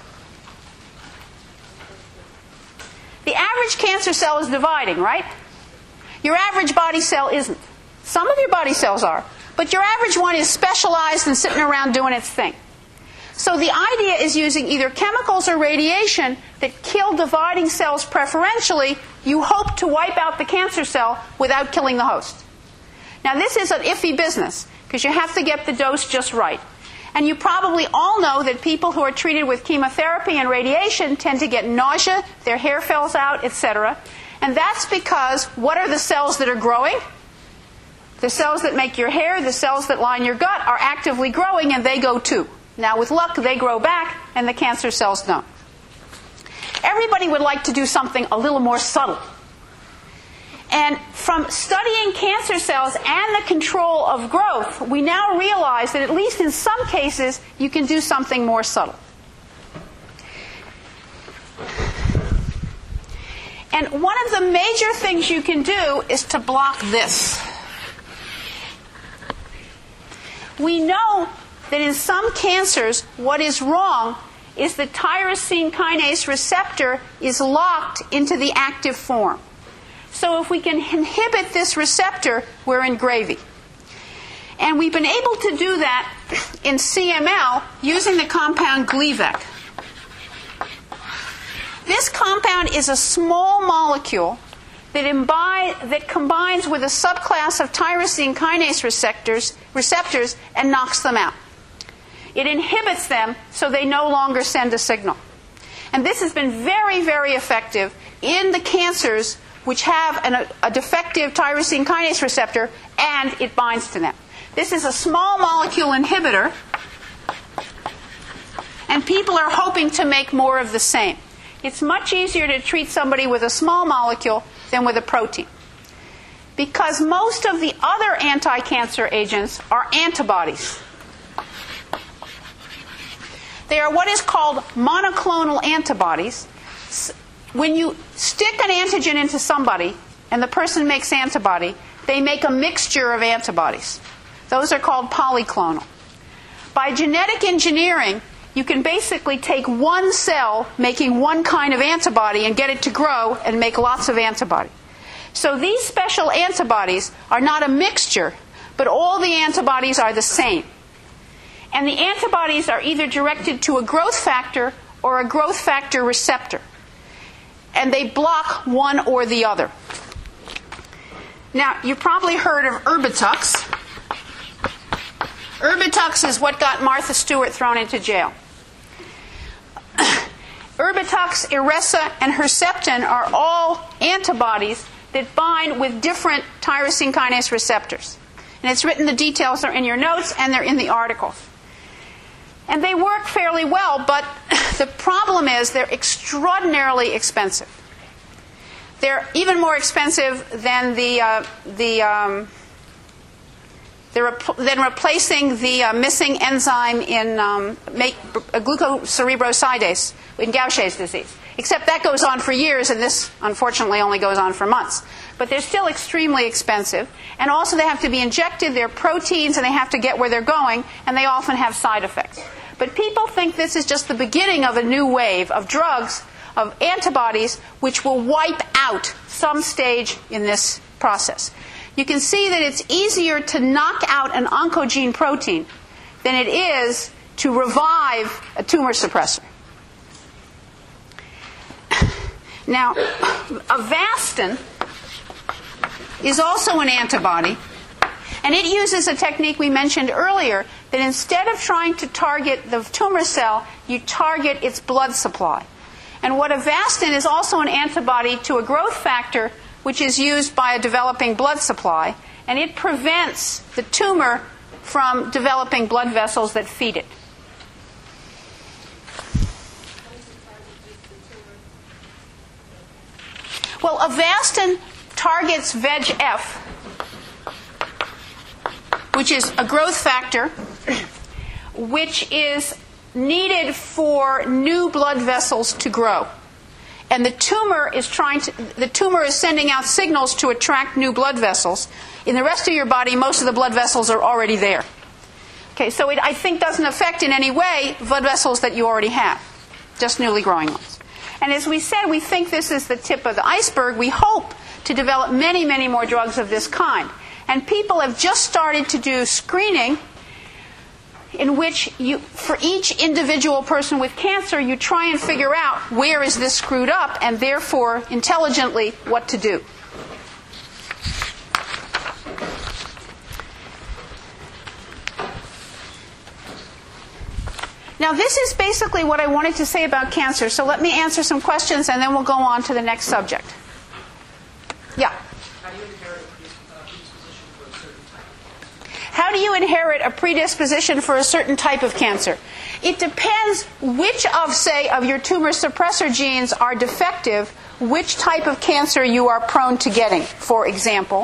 The average cancer cell is dividing, right? Your average body cell isn't. Some of your body cells are, but your average one is specialized and sitting around doing its thing. So the idea is using either chemicals or radiation that kill dividing cells preferentially. You hope to wipe out the cancer cell without killing the host. Now, this is an iffy business because you have to get the dose just right. And you probably all know that people who are treated with chemotherapy and radiation tend to get nausea, their hair falls out, etc. And that's because what are the cells that are growing? The cells that make your hair, the cells that line your gut are actively growing, and they go too. Now, with luck, they grow back, and the cancer cells don't. Everybody would like to do something a little more subtle. And from studying cancer cells and the control of growth, we now realize that at least in some cases, you can do something more subtle. And one of the major things you can do is to block this. We know that in some cancers, what is wrong is the tyrosine kinase receptor is locked into the active form. So if we can inhibit this receptor, we're in gravy. And we've been able to do that in CML using the compound Gleevec. This compound is a small molecule that combines with a subclass of tyrosine kinase receptors and knocks them out. It inhibits them so they no longer send a signal. And this has been very, very effective in the cancers which have a defective tyrosine kinase receptor, and it binds to them. This is a small molecule inhibitor, and people are hoping to make more of the same. It's much easier to treat somebody with a small molecule than with a protein, because most of the other anti-cancer agents are antibodies. They are what is called monoclonal antibodies. When you stick an antigen into somebody and the person makes antibody, they make a mixture of antibodies. Those are called polyclonal. By genetic engineering, you can basically take one cell making one kind of antibody and get it to grow and make lots of antibody. So these special antibodies are not a mixture, but all the antibodies are the same. And the antibodies are either directed to a growth factor or a growth factor receptor. And they block one or the other. Now, you've probably heard of Erbitux. Erbitux is what got Martha Stewart thrown into jail. Erbitux, Iressa, and Herceptin are all antibodies that bind with different tyrosine kinase receptors. And it's written, the details are in your notes, and they're in the articles. And they work fairly well, but the problem is they're extraordinarily expensive. They're even more expensive than than replacing the missing enzyme in glucocerebrosidase in Gaucher's disease. Except that goes on for years, and this, unfortunately, only goes on for months. But they're still extremely expensive. And also they have to be injected, they're proteins, and they have to get where they're going, and they often have side effects. But people think this is just the beginning of a new wave of drugs, of antibodies, which will wipe out some stage in this process. You can see that it's easier to knock out an oncogene protein than it is to revive a tumor suppressor. Now, Avastin is also an antibody, and it uses a technique we mentioned earlier, that instead of trying to target the tumor cell, you target its blood supply. And what Avastin is also an antibody to a growth factor, which is used by a developing blood supply, and it prevents the tumor from developing blood vessels that feed it. Well, Avastin targets VEGF, which is a growth factor, which is needed for new blood vessels to grow. And the tumor is sending out signals to attract new blood vessels. In the rest of your body, most of the blood vessels are already there. Okay, so it, I think, doesn't affect in any way blood vessels that you already have, just newly growing ones. And as we said, we think this is the tip of the iceberg. We hope to develop many, many more drugs of this kind. And people have just started to do screening in which for each individual person with cancer, you try and figure out where is this screwed up, and therefore, intelligently, what to do. Now, this is basically what I wanted to say about cancer, so let me answer some questions, and then we'll go on to the next subject. Yeah? How do you inherit a predisposition for a certain type of cancer? It depends which of your tumor suppressor genes are defective, which type of cancer you are prone to getting, for example.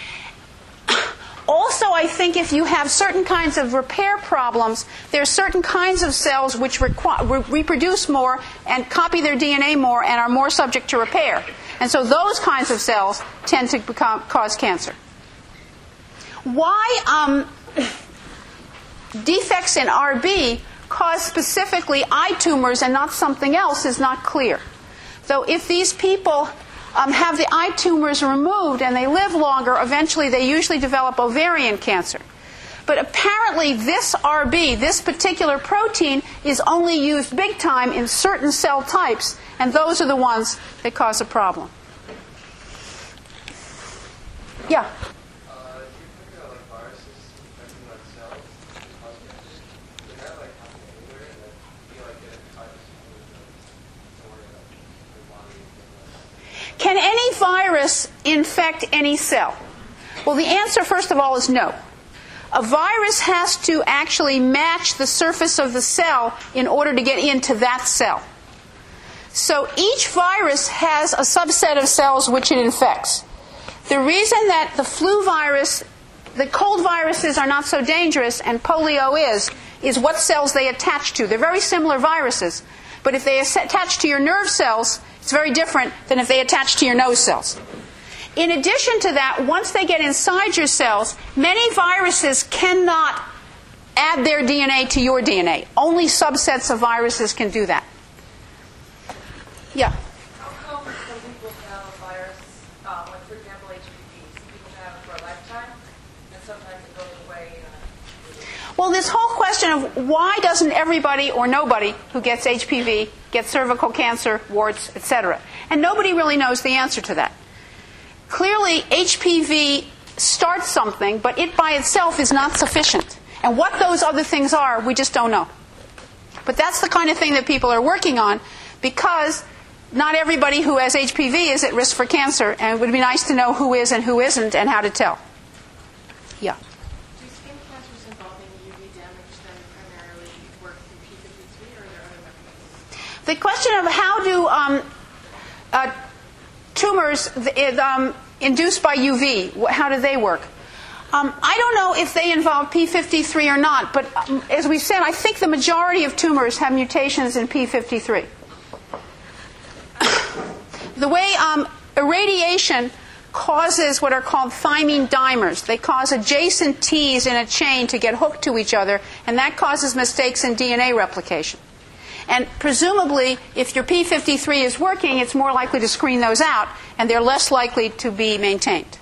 Also, I think if you have certain kinds of repair problems, there are certain kinds of cells which reproduce more and copy their DNA more and are more subject to repair. And so those kinds of cells tend to cause cancer. Why defects in RB cause specifically eye tumors and not something else is not clear. Though if these people have the eye tumors removed and they live longer, eventually they usually develop ovarian cancer. But apparently this RB, this particular protein, is only used big time in certain cell types, and those are the ones that cause a problem. Yeah? Do you think about viruses infecting cells and causing cancer? Does that happen anywhere? And feel like it virus somewhere Can any virus infect any cell? Well, the answer, first of all, is no. A virus has to actually match the surface of the cell in order to get into that cell. So each virus has a subset of cells which it infects. The reason that the flu virus, the cold viruses are not so dangerous and polio is what cells they attach to. They're very similar viruses, but if they attach to your nerve cells, it's very different than if they attach to your nose cells. In addition to that, once they get inside your cells, many viruses cannot add their DNA to your DNA. Only subsets of viruses can do that. Yeah? How come some people can have a virus, like for example HPV, some people can have it for a lifetime, and sometimes it goes away? Well, this whole question of why doesn't everybody or nobody who gets HPV get cervical cancer, warts, etc., and nobody really knows the answer to that. Clearly, HPV starts something, but it by itself is not sufficient. And what those other things are, we just don't know. But that's the kind of thing that people are working on, because not everybody who has HPV is at risk for cancer, and it would be nice to know who is and who isn't and how to tell. Yeah? Do skin cancers involving UV damage then primarily work through P53, or are there other mechanisms? The question of how do tumors induced by UV, how do they work? I don't know if they involve P53 or not, but as we said, I think the majority of tumors have mutations in P53. The way irradiation causes what are called thymine dimers. They cause adjacent T's in a chain to get hooked to each other, and that causes mistakes in DNA replication. And presumably, if your P53 is working, it's more likely to screen those out, and they're less likely to be maintained.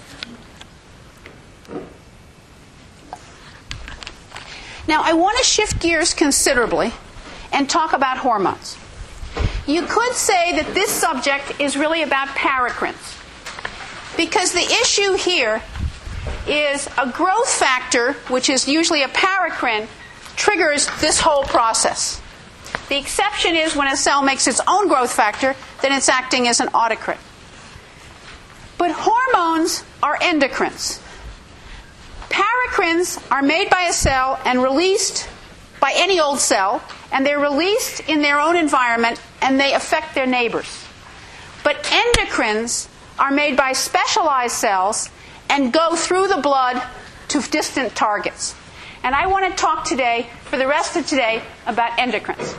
Now, I want to shift gears considerably and talk about hormones. You could say that this subject is really about paracrines, because the issue here is a growth factor, which is usually a paracrine, triggers this whole process. The exception is when a cell makes its own growth factor, then it's acting as an autocrine. But hormones are endocrines. Paracrines are made by a cell and released by any old cell, and they're released in their own environment, and they affect their neighbors. But endocrines are made by specialized cells and go through the blood to distant targets. And I want to talk today, for the rest of today, about endocrines.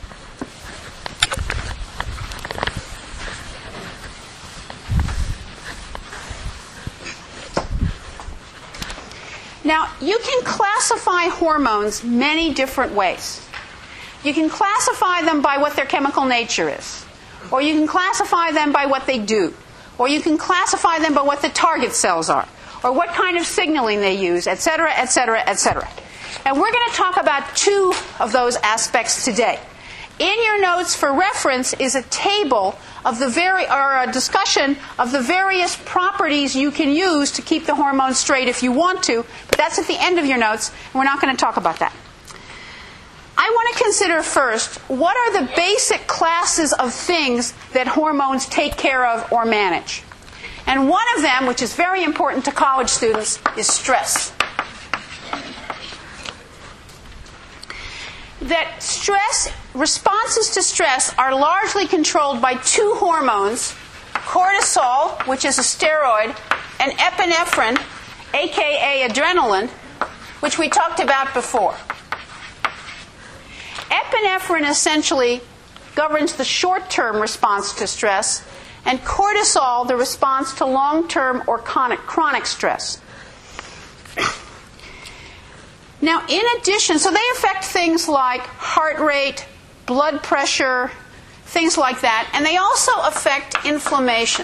Now, you can classify hormones many different ways. You can classify them by what their chemical nature is, or you can classify them by what they do, or you can classify them by what the target cells are, or what kind of signaling they use, etc., etc., etc. And we're going to talk about two of those aspects today. In your notes for reference is a table of a discussion of the various properties you can use to keep the hormones straight if you want to, but that's at the end of your notes, and we're not going to talk about that. I want to consider first, what are the basic classes of things that hormones take care of or manage? And one of them, which is very important to college students, is stress. That responses to stress are largely controlled by two hormones, cortisol, which is a steroid, and epinephrine, aka adrenaline, which we talked about before. Epinephrine essentially governs the short-term response to stress, and cortisol the response to long-term or chronic stress. Now, in addition, so they affect things like heart rate, blood pressure, things like that, and they also affect inflammation.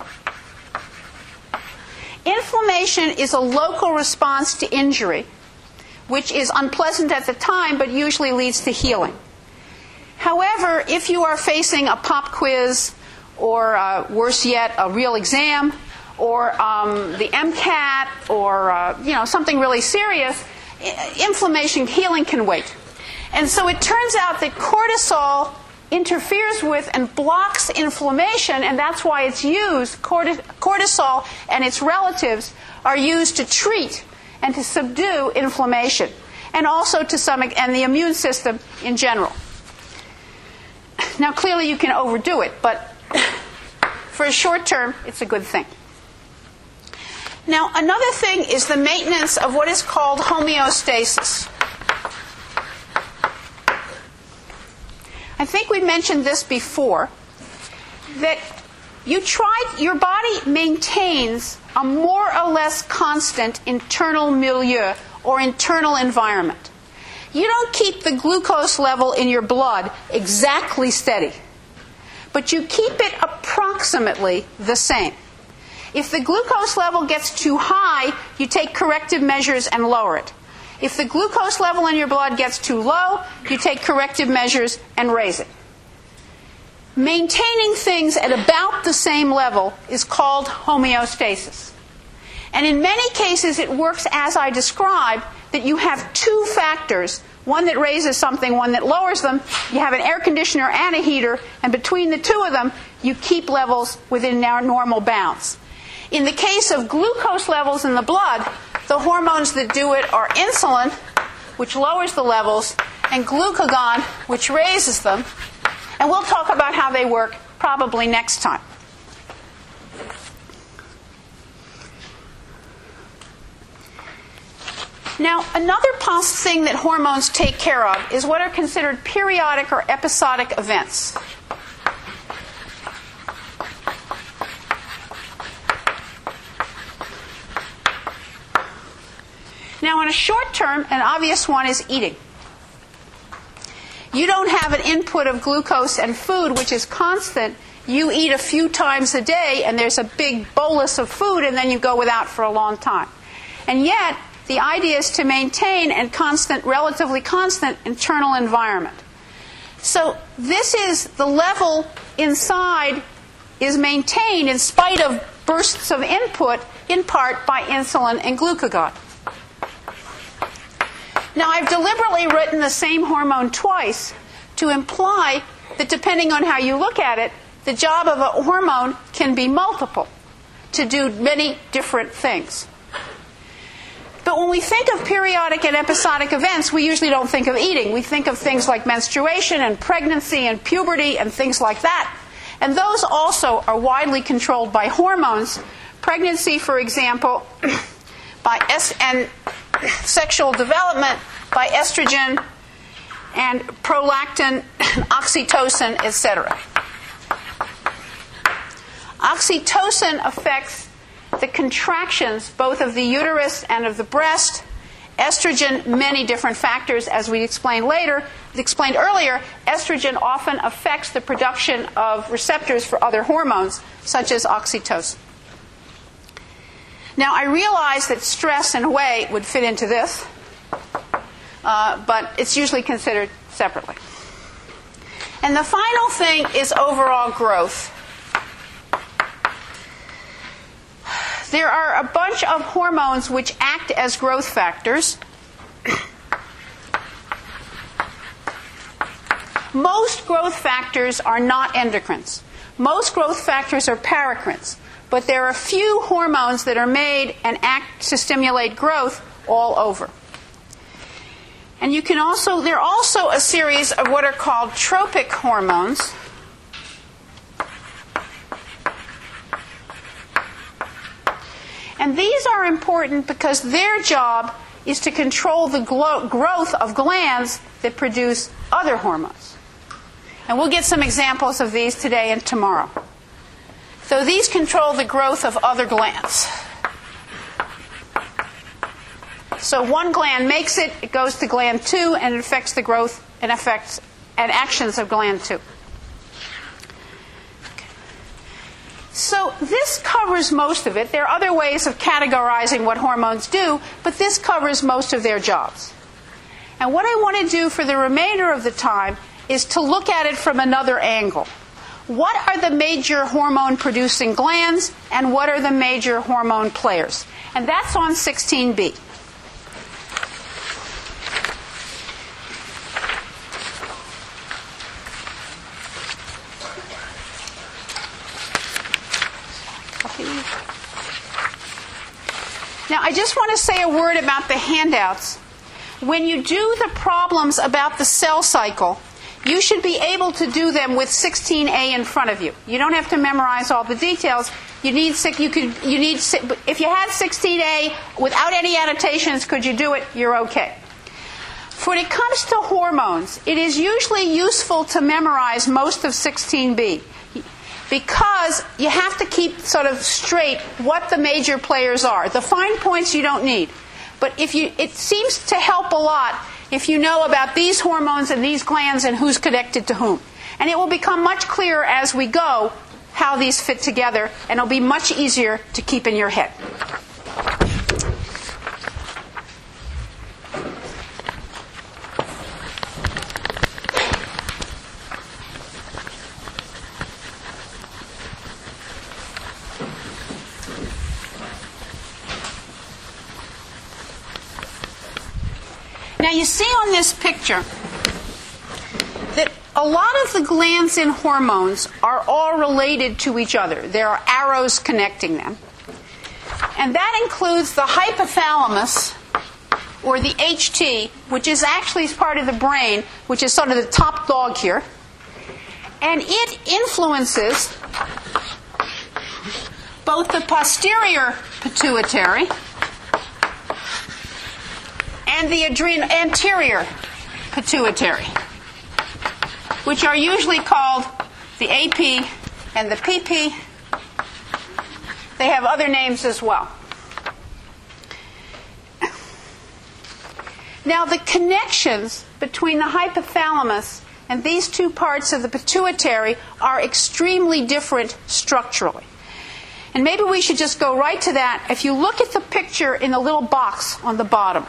Inflammation is a local response to injury, which is unpleasant at the time, but usually leads to healing. However, if you are facing a pop quiz, or worse yet, a real exam, or the MCAT, or something really serious, inflammation healing can wait. And so it turns out that cortisol interferes with and blocks inflammation, and that's why it's used. Cortisol and its relatives are used to treat and to subdue inflammation, and also and the immune system in general. Now, clearly you can overdo it, but for a short term, it's a good thing. Now, another thing is the maintenance of what is called homeostasis. I think we mentioned this before, that your body maintains a more or less constant internal milieu or internal environment. You don't keep the glucose level in your blood exactly steady, but you keep it approximately the same. If the glucose level gets too high, you take corrective measures and lower it. If the glucose level in your blood gets too low, you take corrective measures and raise it. Maintaining things at about the same level is called homeostasis. And in many cases, it works as I described, that you have two factors, one that raises something, one that lowers them. You have an air conditioner and a heater, and between the two of them, you keep levels within normal bounds. In the case of glucose levels in the blood, the hormones that do it are insulin, which lowers the levels, and glucagon, which raises them. And we'll talk about how they work probably next time. Now, another thing that hormones take care of is what are considered periodic or episodic events. Now, in a short term, an obvious one is eating. You don't have an input of glucose and food, which is constant. You eat a few times a day, and there's a big bolus of food, and then you go without for a long time. And yet, the idea is to maintain a relatively constant internal environment. So this is the level inside is maintained in spite of bursts of input, in part by insulin and glucagon. Now, I've deliberately written the same hormone twice to imply that depending on how you look at it, the job of a hormone can be multiple, to do many different things. But when we think of periodic and episodic events, we usually don't think of eating. We think of things like menstruation and pregnancy and puberty and things like that. And those also are widely controlled by hormones. Pregnancy, for example, and sexual development by estrogen and prolactin, oxytocin, etc. Oxytocin affects the contractions both of the uterus and of the breast. Estrogen, many different factors, as we explained earlier. Estrogen often affects the production of receptors for other hormones, such as oxytocin. Now, I realize that stress, in a way, would fit into this, but it's usually considered separately. And the final thing is overall growth. There are a bunch of hormones which act as growth factors. Most growth factors are not endocrines. Most growth factors are paracrines. But there are a few hormones that are made and act to stimulate growth all over. And there are also a series of what are called tropic hormones. And these are important because their job is to control the growth of glands that produce other hormones. And we'll get some examples of these today and tomorrow. So these control the growth of other glands. So one gland makes it, it goes to gland 2, and it affects the growth and effects and actions of gland 2. So this covers most of it. There are other ways of categorizing what hormones do, but this covers most of their jobs. And what I want to do for the remainder of the time is to look at it from another angle. What are the major hormone-producing glands, and what are the major hormone players? And that's on 16b. Now, I just want to say a word about the handouts. When you do the problems about the cell cycle, you should be able to do them with 16a in front of you. You don't have to memorize all the details. If you had 16a without any annotations, could you do it? You're okay. When it comes to hormones, it is usually useful to memorize most of 16b, because you have to keep sort of straight what the major players are. The fine points you don't need. But it seems to help a lot if you know about these hormones and these glands and who's connected to whom. And it will become much clearer as we go how these fit together, and it'll be much easier to keep in your head. Now you see on this picture that a lot of the glands in hormones are all related to each other. There are arrows connecting them. And that includes the hypothalamus, or the HT, which is actually part of the brain, which is sort of the top dog here. And it influences both the posterior pituitary and the anterior pituitary, which are usually called the AP and the PP. They have other names as well. Now, the connections between the hypothalamus and these two parts of the pituitary are extremely different structurally. And maybe we should just go right to that. If you look at the picture in the little box on the bottom,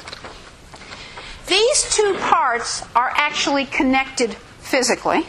these two parts are actually connected physically.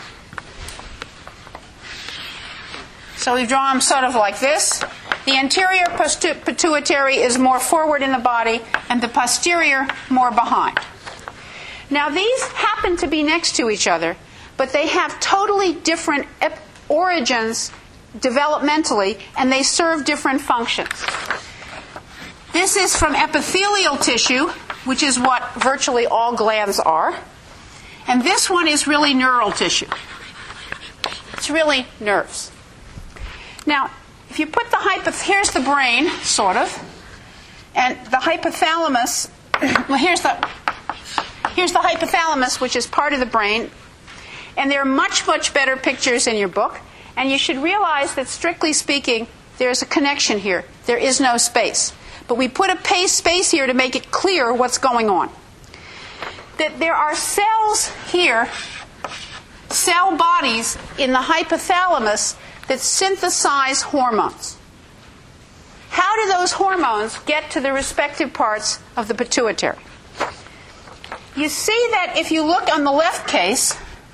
So we draw them sort of like this. The anterior pituitary is more forward in the body, and the posterior more behind. Now, these happen to be next to each other, but they have totally different origins developmentally, and they serve different functions. This is from epithelial tissue, which is what virtually all glands are. And this one is really neural tissue. It's really nerves. Now, if you put here's the brain, sort of, and the hypothalamus, well, here's the hypothalamus, which is part of the brain, and there are much, much better pictures in your book, and you should realize that, strictly speaking, there's a connection here. There is no space. But we put a space here to make it clear what's going on. That there are cells here, cell bodies in the hypothalamus that synthesize hormones. How do those hormones get to the respective parts of the pituitary? You see that if you look on the left case,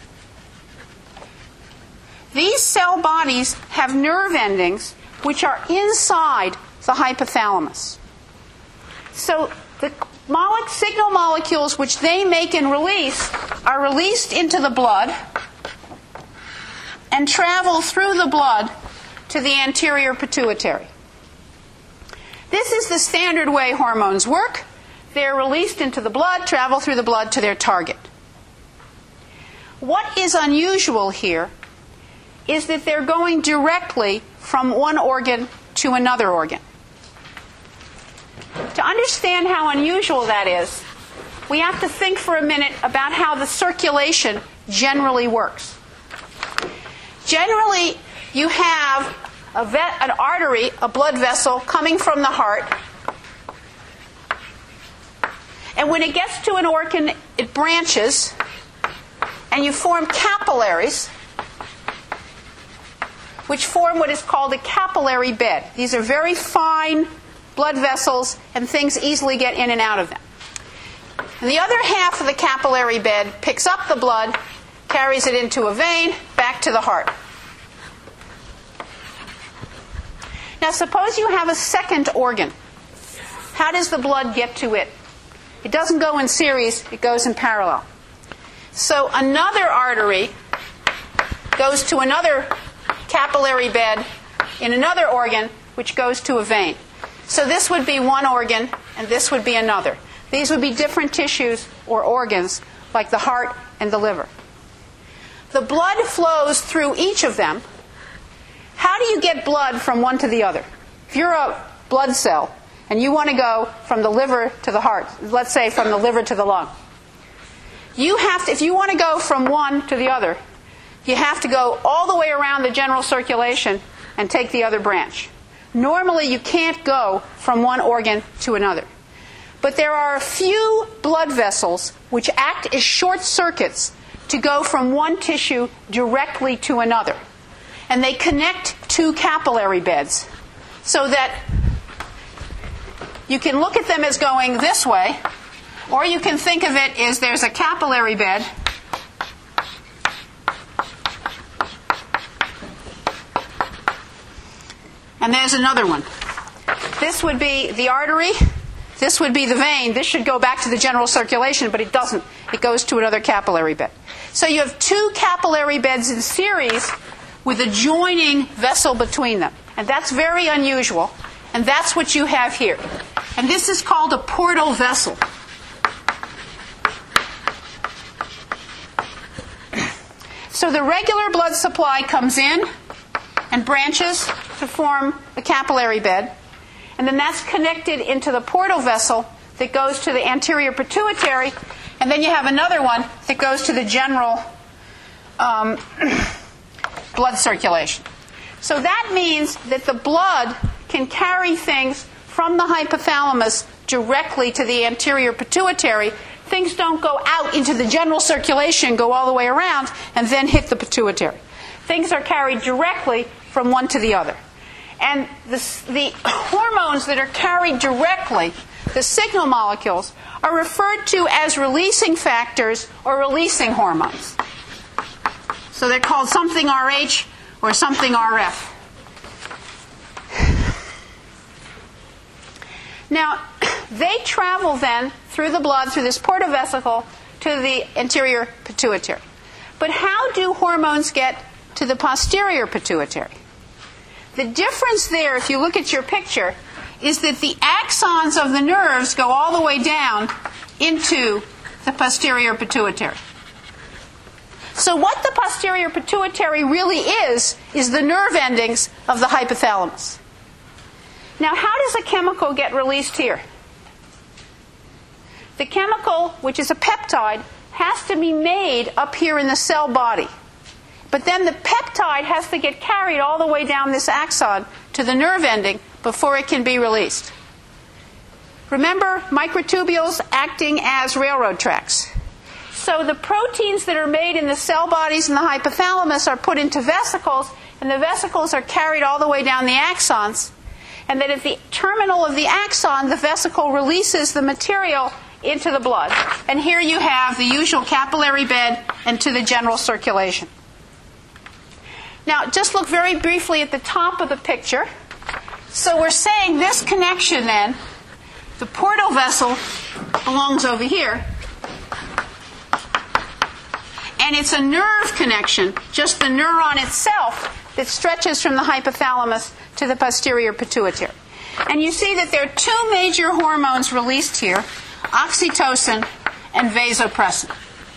these cell bodies have nerve endings which are inside the hypothalamus. So the signal molecules which they make and release are released into the blood and travel through the blood to the anterior pituitary. This is the standard way hormones work. They're released into the blood, travel through the blood to their target. What is unusual here is that they're going directly from one organ to another organ. To understand how unusual that is, we have to think for a minute about how the circulation generally works. Generally, you have an artery, a blood vessel, coming from the heart, And when it gets to an organ, it branches, and you form capillaries, which form what is called a capillary bed. These are very fine blood vessels, and things easily get in and out of them. And the other half of the capillary bed picks up the blood, carries it into a vein, back to the heart. Now suppose you have a second organ. How does the blood get to it? It doesn't go in series, it goes in parallel. So another artery goes to another capillary bed in another organ, which goes to a vein. So this would be one organ, and this would be another. These would be different tissues or organs, like the heart and the liver. The blood flows through each of them. How do you get blood from one to the other? If you're a blood cell, and you want to go from the liver to the heart, let's say from the liver to the lung, you have to, if you want to go from one to the other, you have to go all the way around the general circulation and take the other branch. Normally, you can't go from one organ to another. But there are a few blood vessels which act as short circuits to go from one tissue directly to another. And they connect two capillary beds so that you can look at them as going this way, or you can think of it as there's a capillary bed and there's another one. This would be the artery, this would be the vein. This should go back to the general circulation, but it doesn't. It goes to another capillary bed. So you have two capillary beds in series with a joining vessel between them. And that's very unusual. And that's what you have here. And this is called a portal vessel. So the regular blood supply comes in and branches to form a capillary bed. And then that's connected into the portal vessel that goes to the anterior pituitary. And then you have another one that goes to the general blood circulation. So that means that the blood can carry things from the hypothalamus directly to the anterior pituitary. Things don't go out into the general circulation, go all the way around, and then hit the pituitary. Things are carried directly from one to the other. And the hormones that are carried directly, the signal molecules, are referred to as releasing factors or releasing hormones. So they're called something RH or something RF. Now, they travel then through the blood, through this portovesicle, to the anterior pituitary. But how do hormones get to the posterior pituitary? The difference there, if you look at your picture, is that the axons of the nerves go all the way down into the posterior pituitary. So what the posterior pituitary really is the nerve endings of the hypothalamus. Now, how does a chemical get released here? The chemical, which is a peptide, has to be made up here in the cell body. But then the peptide has to get carried all the way down this axon to the nerve ending before it can be released. Remember, microtubules acting as railroad tracks. So the proteins that are made in the cell bodies in the hypothalamus are put into vesicles, and the vesicles are carried all the way down the axons. And then at the terminal of the axon, the vesicle releases the material into the blood. And here you have the usual capillary bed and to the general circulation. Now, just look very briefly at the top of the picture. So we're saying this connection then, the portal vessel belongs over here. And it's a nerve connection, just the neuron itself, that stretches from the hypothalamus to the posterior pituitary. And you see that there are two major hormones released here, oxytocin and vasopressin.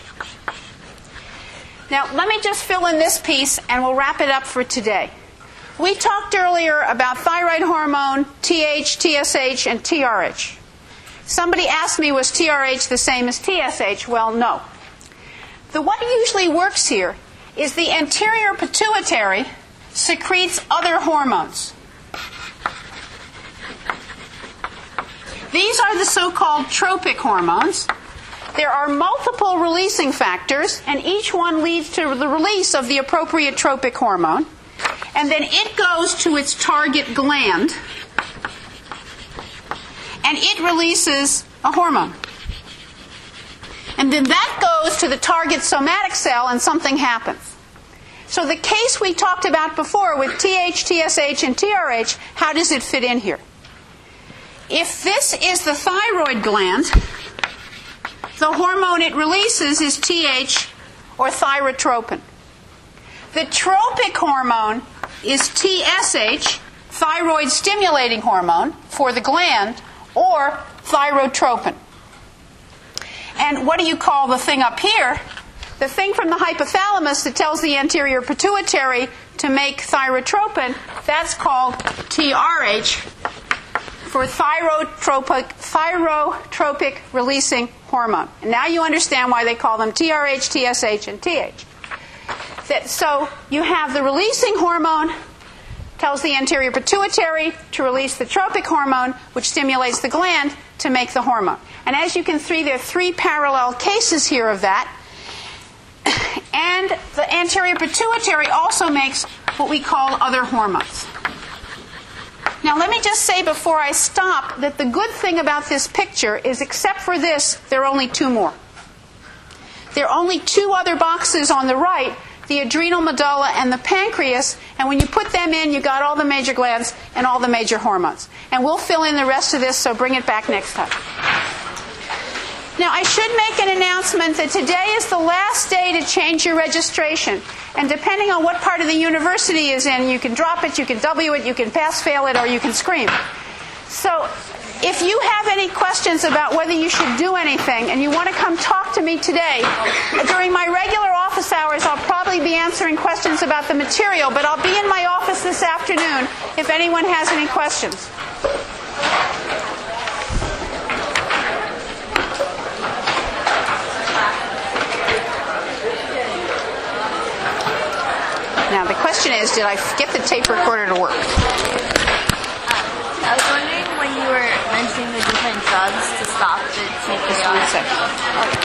Now, let me just fill in this piece and we'll wrap it up for today. We talked earlier about thyroid hormone, TH, TSH, and TRH. Somebody asked me, was TRH the same as TSH? Well, no. What usually works here is the anterior pituitary secretes other hormones. These are the so-called tropic hormones. There are multiple releasing factors, and each one leads to the release of the appropriate tropic hormone. And then it goes to its target gland, and it releases a hormone. And then that goes to the target somatic cell, and something happens. So the case we talked about before with TH, TSH, and TRH, how does it fit in here? If this is the thyroid gland, the hormone it releases is TH, or thyrotropin. The tropic hormone is TSH, thyroid stimulating hormone, for the gland, or thyrotropin. And what do you call the thing up here? The thing from the hypothalamus that tells the anterior pituitary to make thyrotropin, that's called TRH, for thyrotropic releasing hormone. And now you understand why they call them TRH, TSH, and TH. So you have the releasing hormone, tells the anterior pituitary to release the tropic hormone, which stimulates the gland to make the hormone. And as you can see, there are 3 parallel cases here of that. And the anterior pituitary also makes what we call other hormones. Now let me just say before I stop that the good thing about this picture is, except for this, there are only 2 more. There are only 2 other boxes on the right, the adrenal medulla and the pancreas, and when you put them in, you got all the major glands and all the major hormones. And we'll fill in the rest of this, so bring it back next time. Now, I should make an announcement that today is the last day to change your registration. And depending on what part of the university is in, you can drop it, you can W it, you can pass-fail it, or you can scream. So, if you have any questions about whether you should do anything and you want to come talk to me today, during my regular office hours, I'll probably be answering questions about the material, but I'll be in my office this afternoon if anyone has any questions. Now, the question is, did I get the tape recorder to work? I was wondering when you were mentioning the different drugs to stop the TKR. Just 1 second.